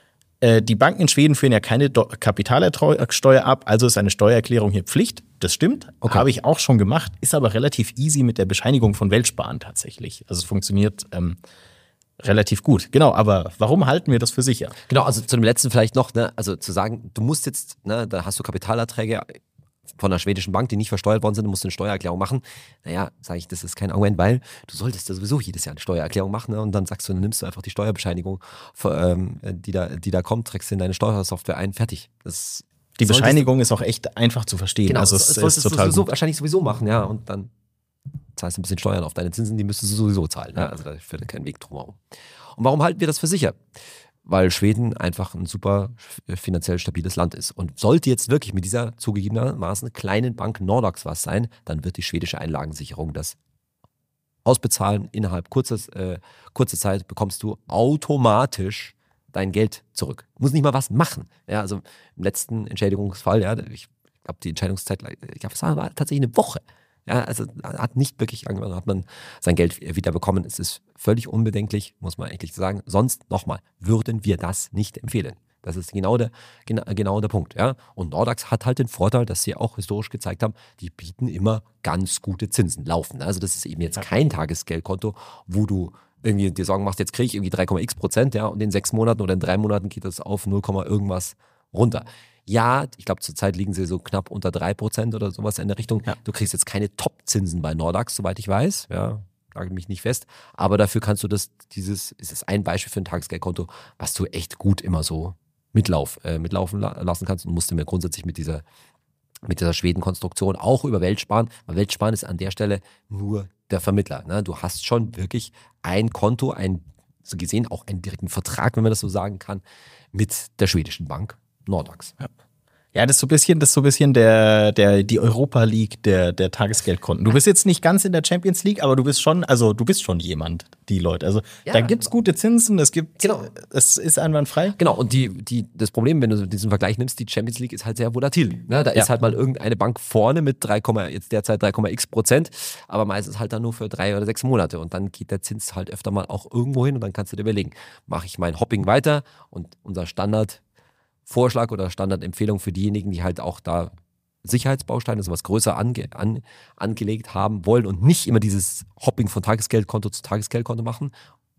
äh, die Banken in Schweden führen ja keine Do- Kapitalertragssteuer ab, also ist eine Steuererklärung hier Pflicht. Das stimmt, okay. Habe ich auch schon gemacht, ist aber relativ easy mit der Bescheinigung von Weltsparen tatsächlich. Also es funktioniert ähm, relativ gut. Genau, aber warum halten wir das für sicher? Genau, also zu dem letzten vielleicht noch, ne, also zu sagen, du musst jetzt, ne, da hast du Kapitalerträge von einer schwedischen Bank, die nicht versteuert worden sind, du musst eine Steuererklärung machen. Naja, sage ich, das ist kein Argument, weil du solltest ja sowieso jedes Jahr eine Steuererklärung machen, ne, und dann sagst du, dann nimmst du einfach die Steuerbescheinigung, für, ähm, die, da, die da kommt, trägst in deine Steuersoftware ein, fertig. Das Die Bescheinigung ist auch echt einfach zu verstehen. Genau, also es es solltest ist total du sowieso, gut. wahrscheinlich sowieso machen, ja, und dann zahlst du ein bisschen Steuern auf deine Zinsen, die müsstest du sowieso zahlen. Ja. Also da führt kein Weg drumherum. Und warum halten wir das für sicher? Weil Schweden einfach ein super finanziell stabiles Land ist. Und sollte jetzt wirklich mit dieser zugegebenermaßen kleinen Bank Nordax was sein, dann wird die schwedische Einlagensicherung das ausbezahlen. Innerhalb kurzer, äh, kurzer Zeit bekommst du automatisch dein Geld zurück. Du musst nicht mal was machen. Ja, also im letzten Entschädigungsfall, ja, ich glaube, die Entscheidungszeit, ich glaube, es war tatsächlich eine Woche. Ja, also hat nicht wirklich angefangen, hat man sein Geld wieder bekommen. Es ist völlig unbedenklich, muss man eigentlich sagen. Sonst, nochmal, würden wir das nicht empfehlen. Das ist genau der, genau, genau der Punkt. Ja? Und Nordax hat halt den Vorteil, dass sie auch historisch gezeigt haben, die bieten immer ganz gute Zinsen, laufen. Also das ist eben jetzt kein Tagesgeldkonto, wo du irgendwie dir Sorgen machst, jetzt kriege ich irgendwie drei Komma x Prozent, ja, und in sechs Monaten oder in drei Monaten geht das auf null, irgendwas runter. Ja, ich glaube, zurzeit liegen sie so knapp unter drei Prozent oder sowas in der Richtung. Ja. Du kriegst jetzt keine Top-Zinsen bei Nordax, soweit ich weiß. Ja, lage mich nicht fest. Aber dafür kannst du das, dieses, ist es ein Beispiel für ein Tagesgeldkonto, was du echt gut immer so mitlauf, äh, mitlaufen la- lassen kannst und musst du mir grundsätzlich mit dieser, mit dieser Schweden-Konstruktion auch über Weltsparen, weil Weltsparen ist an der Stelle nur der Vermittler. Ne? Du hast schon wirklich ein Konto, ein, so gesehen auch einen direkten Vertrag, wenn man das so sagen kann, mit der schwedischen Bank Nordax. Ja. Ja, das ist so ein bisschen, das ist so ein bisschen der, der, die Europa League der, der Tagesgeldkonten. Du bist jetzt nicht ganz in der Champions League, aber du bist schon, also du bist schon jemand, die Leute. Also ja, da gibt's gute Zinsen, es gibt, genau. Es ist einwandfrei. Genau, und die, die, das Problem, wenn du diesen Vergleich nimmst, die Champions League ist halt sehr volatil. Ne? Da ja. ist halt mal irgendeine Bank vorne mit drei, jetzt derzeit drei Komma x Prozent, aber meistens halt dann nur für drei oder sechs Monate und dann geht der Zins halt öfter mal auch irgendwo hin und dann kannst du dir überlegen, mache ich mein Hopping weiter und unser Standard Vorschlag oder Standardempfehlung für diejenigen, die halt auch da Sicherheitsbausteine, sowas größer ange, an, angelegt haben wollen und nicht immer dieses Hopping von Tagesgeldkonto zu Tagesgeldkonto machen.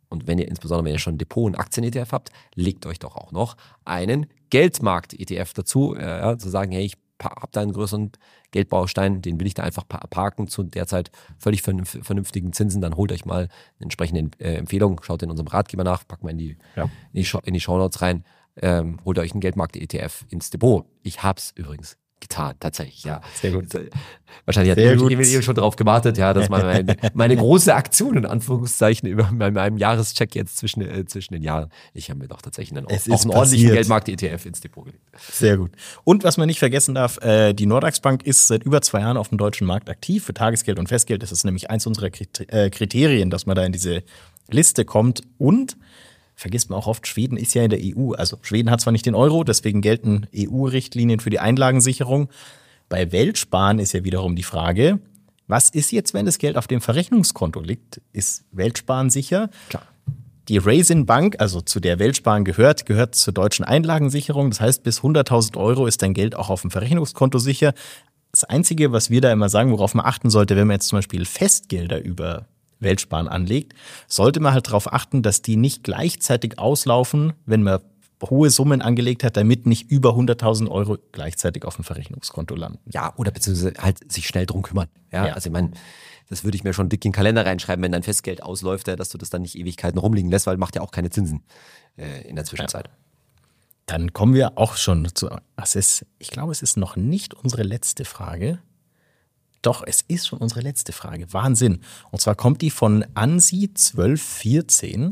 und wenn ihr insbesondere, wenn ihr schon ein Depot und Aktien-E T F habt, legt euch doch auch noch einen Geldmarkt-E T F dazu, äh, ja, zu sagen, hey, ich habe da einen größeren Geldbaustein, den will ich da einfach parken zu derzeit völlig vernünftigen Zinsen, dann holt euch mal eine entsprechende äh, Empfehlung, schaut in unserem Ratgeber nach, packt mal in die, ja. in die, Show, in die Shownotes rein, ähm, holt euch einen Geldmarkt-E T F ins Depot. Ich hab's übrigens getan, tatsächlich, ja. Sehr gut. Wahrscheinlich hat Emil schon darauf gewartet, ja, dass man meine, meine große Aktion in Anführungszeichen über meinem Jahrescheck jetzt zwischen, äh, zwischen den Jahren, ich habe mir doch tatsächlich einen, auch einen ordentlichen Geldmarkt-E T F ins Depot gelegt. Sehr gut. Und was man nicht vergessen darf, äh, die Nordax Bank ist seit über zwei Jahren auf dem deutschen Markt aktiv für Tagesgeld und Festgeld. Das ist nämlich eins unserer Kriterien, dass man da in diese Liste kommt. Und vergisst man auch oft, Schweden ist ja in der E U. Also Schweden hat zwar nicht den Euro, deswegen gelten E U-Richtlinien für die Einlagensicherung. Bei Weltsparen ist ja wiederum die Frage, was ist jetzt, wenn das Geld auf dem Verrechnungskonto liegt? Ist Weltsparen sicher? Klar. Die Raisin Bank, also zu der Weltsparen gehört, gehört zur deutschen Einlagensicherung. Das heißt, bis hunderttausend Euro ist dein Geld auch auf dem Verrechnungskonto sicher. Das Einzige, was wir da immer sagen, worauf man achten sollte, wenn man jetzt zum Beispiel Festgelder über Weltsparen anlegt, sollte man halt darauf achten, dass die nicht gleichzeitig auslaufen, wenn man hohe Summen angelegt hat, damit nicht über hunderttausend Euro gleichzeitig auf dem Verrechnungskonto landen. Ja, oder beziehungsweise halt sich schnell drum kümmern. Ja, ja. Also ich meine, das würde ich mir schon dick in den Kalender reinschreiben, wenn dein Festgeld ausläuft, ja, dass du das dann nicht Ewigkeiten rumliegen lässt, weil macht ja auch keine Zinsen äh, in der Zwischenzeit. Ja. Dann kommen wir auch schon zu, es ist, ich glaube, es ist noch nicht unsere letzte Frage. Doch, es ist schon unsere letzte Frage. Wahnsinn. Und zwar kommt die von Ansi zwölf vierzehn.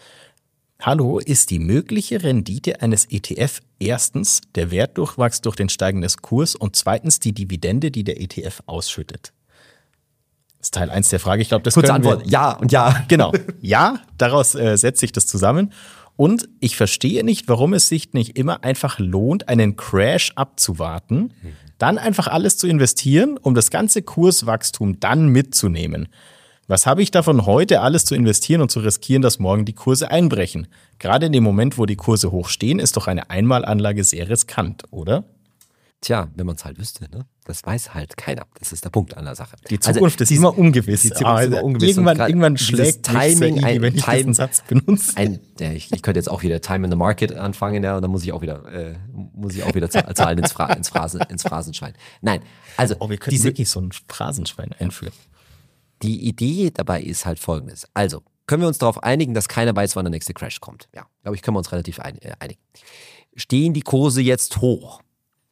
Hallo, ist die mögliche Rendite eines E T F erstens der Wertdurchwachs durch den steigenden Kurs und zweitens die Dividende, die der E T F ausschüttet? Das ist Teil eins der Frage. Ich glaube, das Kurze können wir, Antwort, ja und ja. Genau, ja, daraus äh, setzt sich das zusammen. Und ich verstehe nicht, warum es sich nicht immer einfach lohnt, einen Crash abzuwarten, dann einfach alles zu investieren, um das ganze Kurswachstum dann mitzunehmen. Was habe ich davon, heute alles zu investieren und zu riskieren, dass morgen die Kurse einbrechen? Gerade in dem Moment, wo die Kurse hoch stehen, ist doch eine Einmalanlage sehr riskant, oder? Tja, wenn man es halt wüsste, ne? Das weiß halt keiner. Das ist der Punkt an der Sache. Die Zukunft also, ist immer ungewiss. Die Zukunft ist immer ungewiss. Irgendwann, irgendwann schlägt Timing, mich ein, wenn ich Time, diesen Satz benutze. Ein, ja, ich, ich könnte jetzt auch wieder Time in the Market anfangen, ja, und dann muss ich auch wieder, äh, muss ich auch wieder zahlen ins, Phra- ins, Phrasen, ins Phrasenschwein. Nein, also oh, wir können diese, wirklich so ein Phrasenschwein einführen. Die Idee dabei ist halt folgendes. Also, können wir uns darauf einigen, dass keiner weiß, wann der nächste Crash kommt? Ja, glaube ich, können wir uns relativ ein, äh, einigen. Stehen die Kurse jetzt hoch?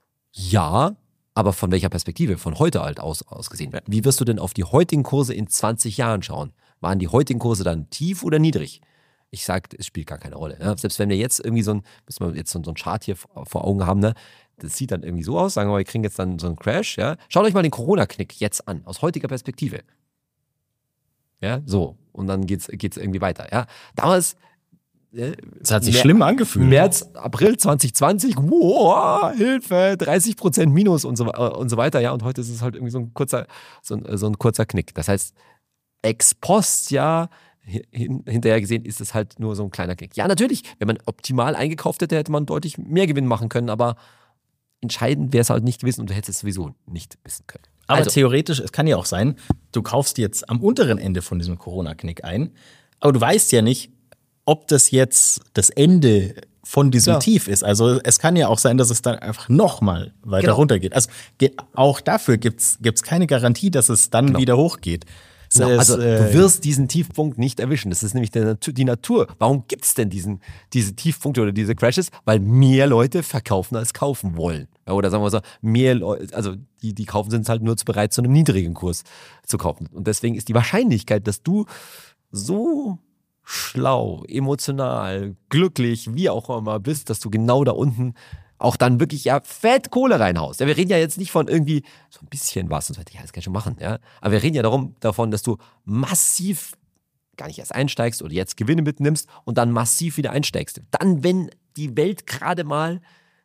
Ja, aber von welcher Perspektive? Von heute halt aus, aus gesehen. Wie wirst du denn auf die heutigen Kurse in zwanzig Jahren schauen? Waren die heutigen Kurse dann tief oder niedrig? Ich sage, es spielt gar keine Rolle. Ja? Selbst wenn wir jetzt irgendwie so ein, müssen wir jetzt so, so ein Chart hier vor Augen haben, ne? Das sieht dann irgendwie so aus, sagen wir mal, wir kriegen jetzt dann so einen Crash. Ja? Schaut euch mal den Corona-Knick jetzt an, aus heutiger Perspektive. Ja, so. Und dann geht's, geht's irgendwie weiter. Ja? Damals. Es hat sich Mer- schlimm angefühlt. März, April zwanzig zwanzig, wow, Hilfe, dreißig Prozent Minus und so, und so weiter. Ja, und heute ist es halt irgendwie so ein kurzer, so ein, so ein kurzer Knick. Das heißt, ex post, ja, hin, hinterher gesehen ist es halt nur so ein kleiner Knick. Ja, natürlich, wenn man optimal eingekauft hätte, hätte man deutlich mehr Gewinn machen können, aber entscheidend wäre es halt nicht gewesen und du hättest es sowieso nicht wissen können. Aber also, theoretisch, es kann ja auch sein, du kaufst jetzt am unteren Ende von diesem Corona-Knick ein, aber du weißt ja nicht, ob das jetzt das Ende von diesem ja. Tief ist. Also es kann ja auch sein, dass es dann einfach nochmal weiter genau. runtergeht. Also auch dafür gibt es keine Garantie, dass es dann genau. wieder hochgeht. Genau. Also du wirst diesen Tiefpunkt nicht erwischen. Das ist nämlich der Natur, die Natur. Warum gibt es denn diesen, diese Tiefpunkte oder diese Crashes? Weil mehr Leute verkaufen als kaufen wollen. Oder sagen wir so, mehr Leute, also die, die kaufen, sind halt nur bereit, zu einem niedrigen Kurs zu kaufen. Und deswegen ist die Wahrscheinlichkeit, dass du so schlau, emotional, glücklich, wie auch immer bist, dass du genau da unten auch dann wirklich ja fett Kohle reinhaust. Ja, wir reden ja jetzt nicht von irgendwie so ein bisschen was, sonst hätte ich ja, das kann ich schon machen, ja. Aber wir reden ja darum, davon, dass du massiv gar nicht erst einsteigst oder jetzt Gewinne mitnimmst und dann massiv wieder einsteigst. Dann, wenn die Welt gerade mal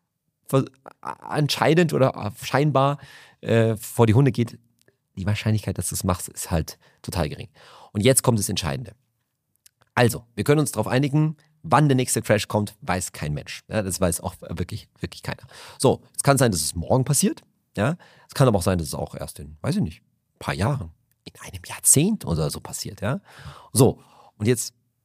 anscheinend oder scheinbar äh, vor die Hunde geht, die Wahrscheinlichkeit, dass du es machst, ist halt total gering. Und jetzt kommt das Entscheidende. Also, wir können uns darauf einigen, wann der nächste Crash kommt, weiß kein Mensch. Ja, das weiß auch wirklich, wirklich keiner. So, es kann sein, dass es morgen passiert. Ja, es kann aber auch sein, dass es auch erst in, weiß ich nicht, ein paar Jahren, in einem Jahrzehnt oder so passiert. Ja, so, und jetzt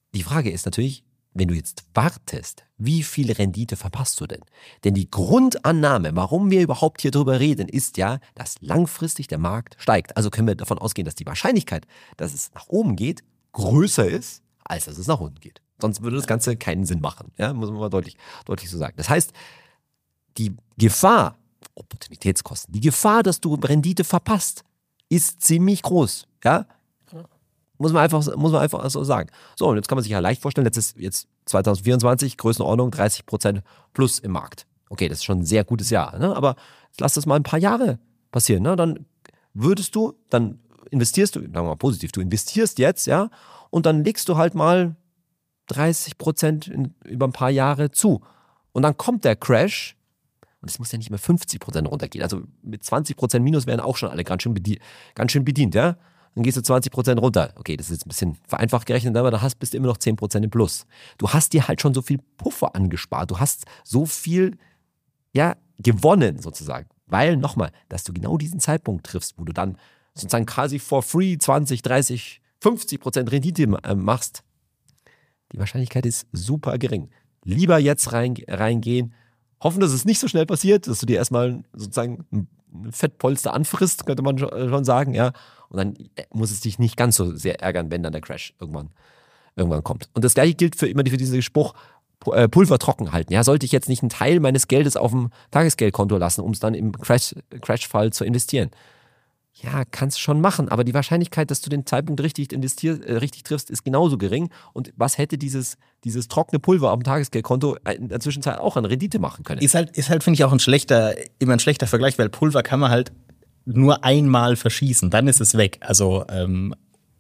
die Frage ist natürlich, wenn du jetzt wartest, wie viel Rendite verpasst du denn? Denn die Grundannahme, warum wir überhaupt hier drüber reden, ist ja, dass langfristig der Markt steigt. Also können wir davon ausgehen, dass die Wahrscheinlichkeit, dass es nach oben geht, größer ist, als dass es nach unten geht. Sonst würde das Ganze keinen Sinn machen. Ja, muss man mal deutlich, deutlich so sagen. Das heißt, die Gefahr, Opportunitätskosten, die Gefahr, dass du Rendite verpasst, ist ziemlich groß. Ja? Muss man einfach, muss man einfach so sagen. So, und jetzt kann man sich ja leicht vorstellen, jetzt ist jetzt zwanzig vierundzwanzig, Größenordnung dreißig Prozent plus im Markt. Okay, das ist schon ein sehr gutes Jahr, ne? Aber jetzt lass das mal ein paar Jahre passieren. Ne? Dann würdest du, dann investierst du, sagen wir mal positiv, du investierst jetzt, ja, und dann legst du halt mal dreißig Prozent in, über ein paar Jahre zu. Und dann kommt der Crash, und es muss ja nicht mehr fünfzig Prozent runtergehen. Also mit zwanzig Prozent Minus wären auch schon alle ganz schön bedient, ganz schön bedient, ja. Dann gehst du zwanzig Prozent runter. Okay, das ist jetzt ein bisschen vereinfacht gerechnet, aber da hast, bist du immer noch zehn Prozent im Plus. Du hast dir halt schon so viel Puffer angespart. Du hast so viel, ja, gewonnen sozusagen. Weil, nochmal, dass du genau diesen Zeitpunkt triffst, wo du dann sozusagen quasi for free zwanzig, dreißig, fünfzig Prozent Rendite machst, die Wahrscheinlichkeit ist super gering. Lieber jetzt rein, reingehen, hoffen, dass es nicht so schnell passiert, dass du dir erstmal sozusagen ein Fettpolster anfrisst, könnte man schon sagen, ja. Und dann muss es dich nicht ganz so sehr ärgern, wenn dann der Crash irgendwann, irgendwann kommt. Und das Gleiche gilt für immer für diesen Spruch, Pulver trocken halten. Ja, sollte ich jetzt nicht einen Teil meines Geldes auf dem Tagesgeldkonto lassen, um es dann im Crash, Crashfall zu investieren? Ja, kannst du schon machen, aber die Wahrscheinlichkeit, dass du den Zeitpunkt richtig, investier, äh, richtig triffst, ist genauso gering. Und was hätte dieses, dieses trockene Pulver auf dem Tagesgeldkonto in der Zwischenzeit auch an Rendite machen können? Ist halt, ist halt finde ich, auch ein schlechter, immer ein schlechter Vergleich, weil Pulver kann man halt nur einmal verschießen, dann ist es weg. Also, ähm,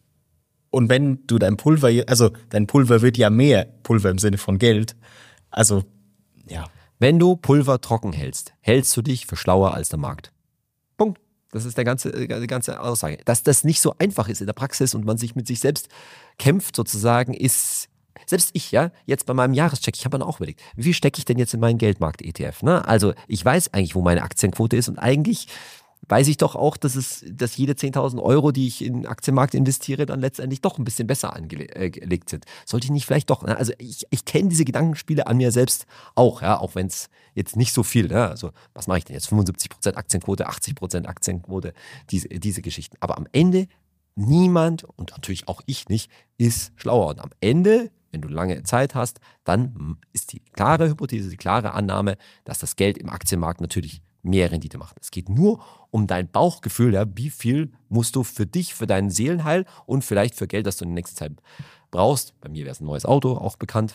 und wenn du dein Pulver, also dein Pulver wird ja mehr Pulver im Sinne von Geld. Also, ja. Wenn du Pulver trocken hältst, hältst du dich für schlauer als der Markt. Punkt. Das ist der ganze, die ganze Aussage. Dass das nicht so einfach ist in der Praxis und man sich mit sich selbst kämpft sozusagen, ist, selbst ich, ja, jetzt bei meinem Jahrescheck, ich habe mir auch überlegt, wie viel stecke ich denn jetzt in meinen Geldmarkt-E T F? Ne? Also ich weiß eigentlich, wo meine Aktienquote ist und eigentlich weiß ich doch auch, dass es, dass jede zehntausend Euro, die ich in den Aktienmarkt investiere, dann letztendlich doch ein bisschen besser angelegt sind. Sollte ich nicht vielleicht doch, ne? Also ich, ich kenne diese Gedankenspiele an mir selbst auch, ja, auch wenn es jetzt nicht so viel, ne? Also was mache ich denn jetzt? fünfundsiebzig Prozent Aktienquote, achtzig Prozent Aktienquote, diese, diese Geschichten. Aber am Ende niemand, und natürlich auch ich nicht, ist schlauer. Und am Ende, wenn du lange Zeit hast, dann ist die klare Hypothese, die klare Annahme, dass das Geld im Aktienmarkt natürlich mehr Rendite macht. Es geht nur um dein Bauchgefühl, ja, wie viel musst du für dich, für dein Seelenheil und vielleicht für Geld, das du in der nächsten Zeit brauchst, bei mir wäre es ein neues Auto, auch bekannt,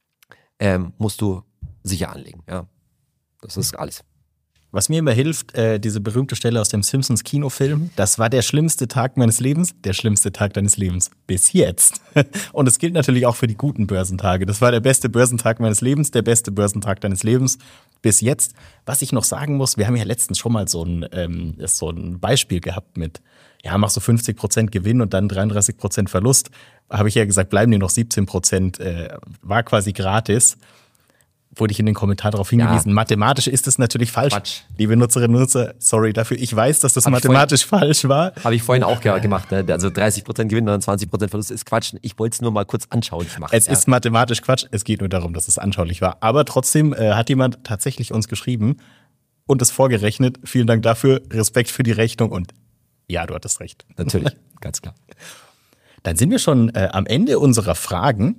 ähm, musst du sicher anlegen. Ja. Das ist alles. Was mir immer hilft, äh, diese berühmte Stelle aus dem Simpsons Kinofilm, das war der schlimmste Tag meines Lebens, der schlimmste Tag deines Lebens bis jetzt. Und es gilt natürlich auch für die guten Börsentage. Das war der beste Börsentag meines Lebens, der beste Börsentag deines Lebens bis jetzt. Was ich noch sagen muss, wir haben ja letztens schon mal so ein, ähm, so ein Beispiel gehabt mit, ja, mach so fünfzig Prozent Gewinn und dann dreiunddreißig Prozent Verlust. Habe ich ja gesagt, bleiben dir noch siebzehn Prozent, äh, war quasi gratis. Wurde ich in den Kommentaren darauf hingewiesen. Ja. Mathematisch ist das natürlich falsch. Quatsch. Liebe Nutzerinnen und Nutzer, sorry dafür. Ich weiß, dass das hab mathematisch vorhin, falsch war. Habe ich vorhin auch gemacht. Ne? Also dreißig Prozent Gewinn und zwanzig Prozent Verlust ist Quatsch. Ich wollte es nur mal kurz anschaulich machen. Es ja. ist mathematisch Quatsch. Es geht nur darum, dass es anschaulich war. Aber trotzdem äh, hat jemand tatsächlich uns geschrieben und es vorgerechnet. Vielen Dank dafür. Respekt für die Rechnung und ja, du hattest recht. Natürlich, ganz klar. Dann sind wir schon äh, am Ende unserer Fragen.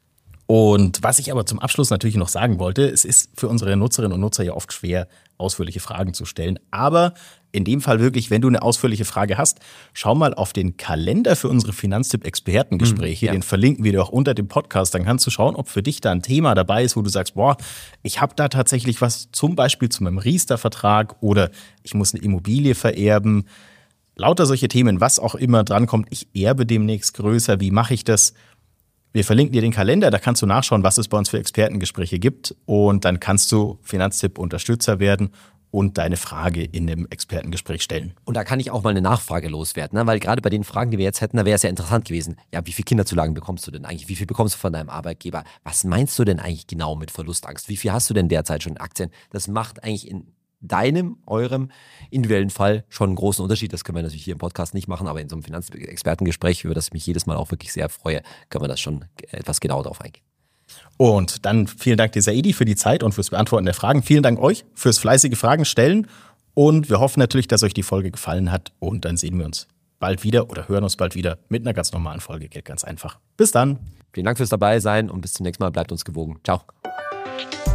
Und was ich aber zum Abschluss natürlich noch sagen wollte, es ist für unsere Nutzerinnen und Nutzer ja oft schwer, ausführliche Fragen zu stellen. Aber in dem Fall wirklich, wenn du eine ausführliche Frage hast, schau mal auf den Kalender für unsere Finanztipp-Expertengespräche. Mhm, ja. Den verlinken wir dir auch unter dem Podcast. Dann kannst du schauen, ob für dich da ein Thema dabei ist, wo du sagst, boah, ich habe da tatsächlich was, zum Beispiel zu meinem Riester-Vertrag oder ich muss eine Immobilie vererben. Lauter solche Themen, was auch immer drankommt. Ich erbe demnächst größer. Wie mache ich das? Wir verlinken dir den Kalender, da kannst du nachschauen, was es bei uns für Expertengespräche gibt und dann kannst du Finanztipp-Unterstützer werden und deine Frage in dem Expertengespräch stellen. Und da kann ich auch mal eine Nachfrage loswerden, ne? Weil gerade bei den Fragen, die wir jetzt hätten, da wäre es ja interessant gewesen. Ja, wie viele Kinderzulagen bekommst du denn eigentlich? Wie viel bekommst du von deinem Arbeitgeber? Was meinst du denn eigentlich genau mit Verlustangst? Wie viel hast du denn derzeit schon in Aktien? Das macht eigentlich in deinem, eurem individuellen Fall schon einen großen Unterschied. Das können wir natürlich hier im Podcast nicht machen, aber in so einem Finanzexpertengespräch, über das ich mich jedes Mal auch wirklich sehr freue, können wir das schon etwas genauer darauf eingehen. Und dann vielen Dank dir, Saidi, für die Zeit und fürs Beantworten der Fragen. Vielen Dank euch fürs fleißige Fragen stellen. Und wir hoffen natürlich, dass euch die Folge gefallen hat. Und dann sehen wir uns bald wieder oder hören uns bald wieder mit einer ganz normalen Folge Geld ganz einfach. Bis dann. Vielen Dank fürs Dabeisein und bis zum nächsten Mal. Bleibt uns gewogen. Ciao.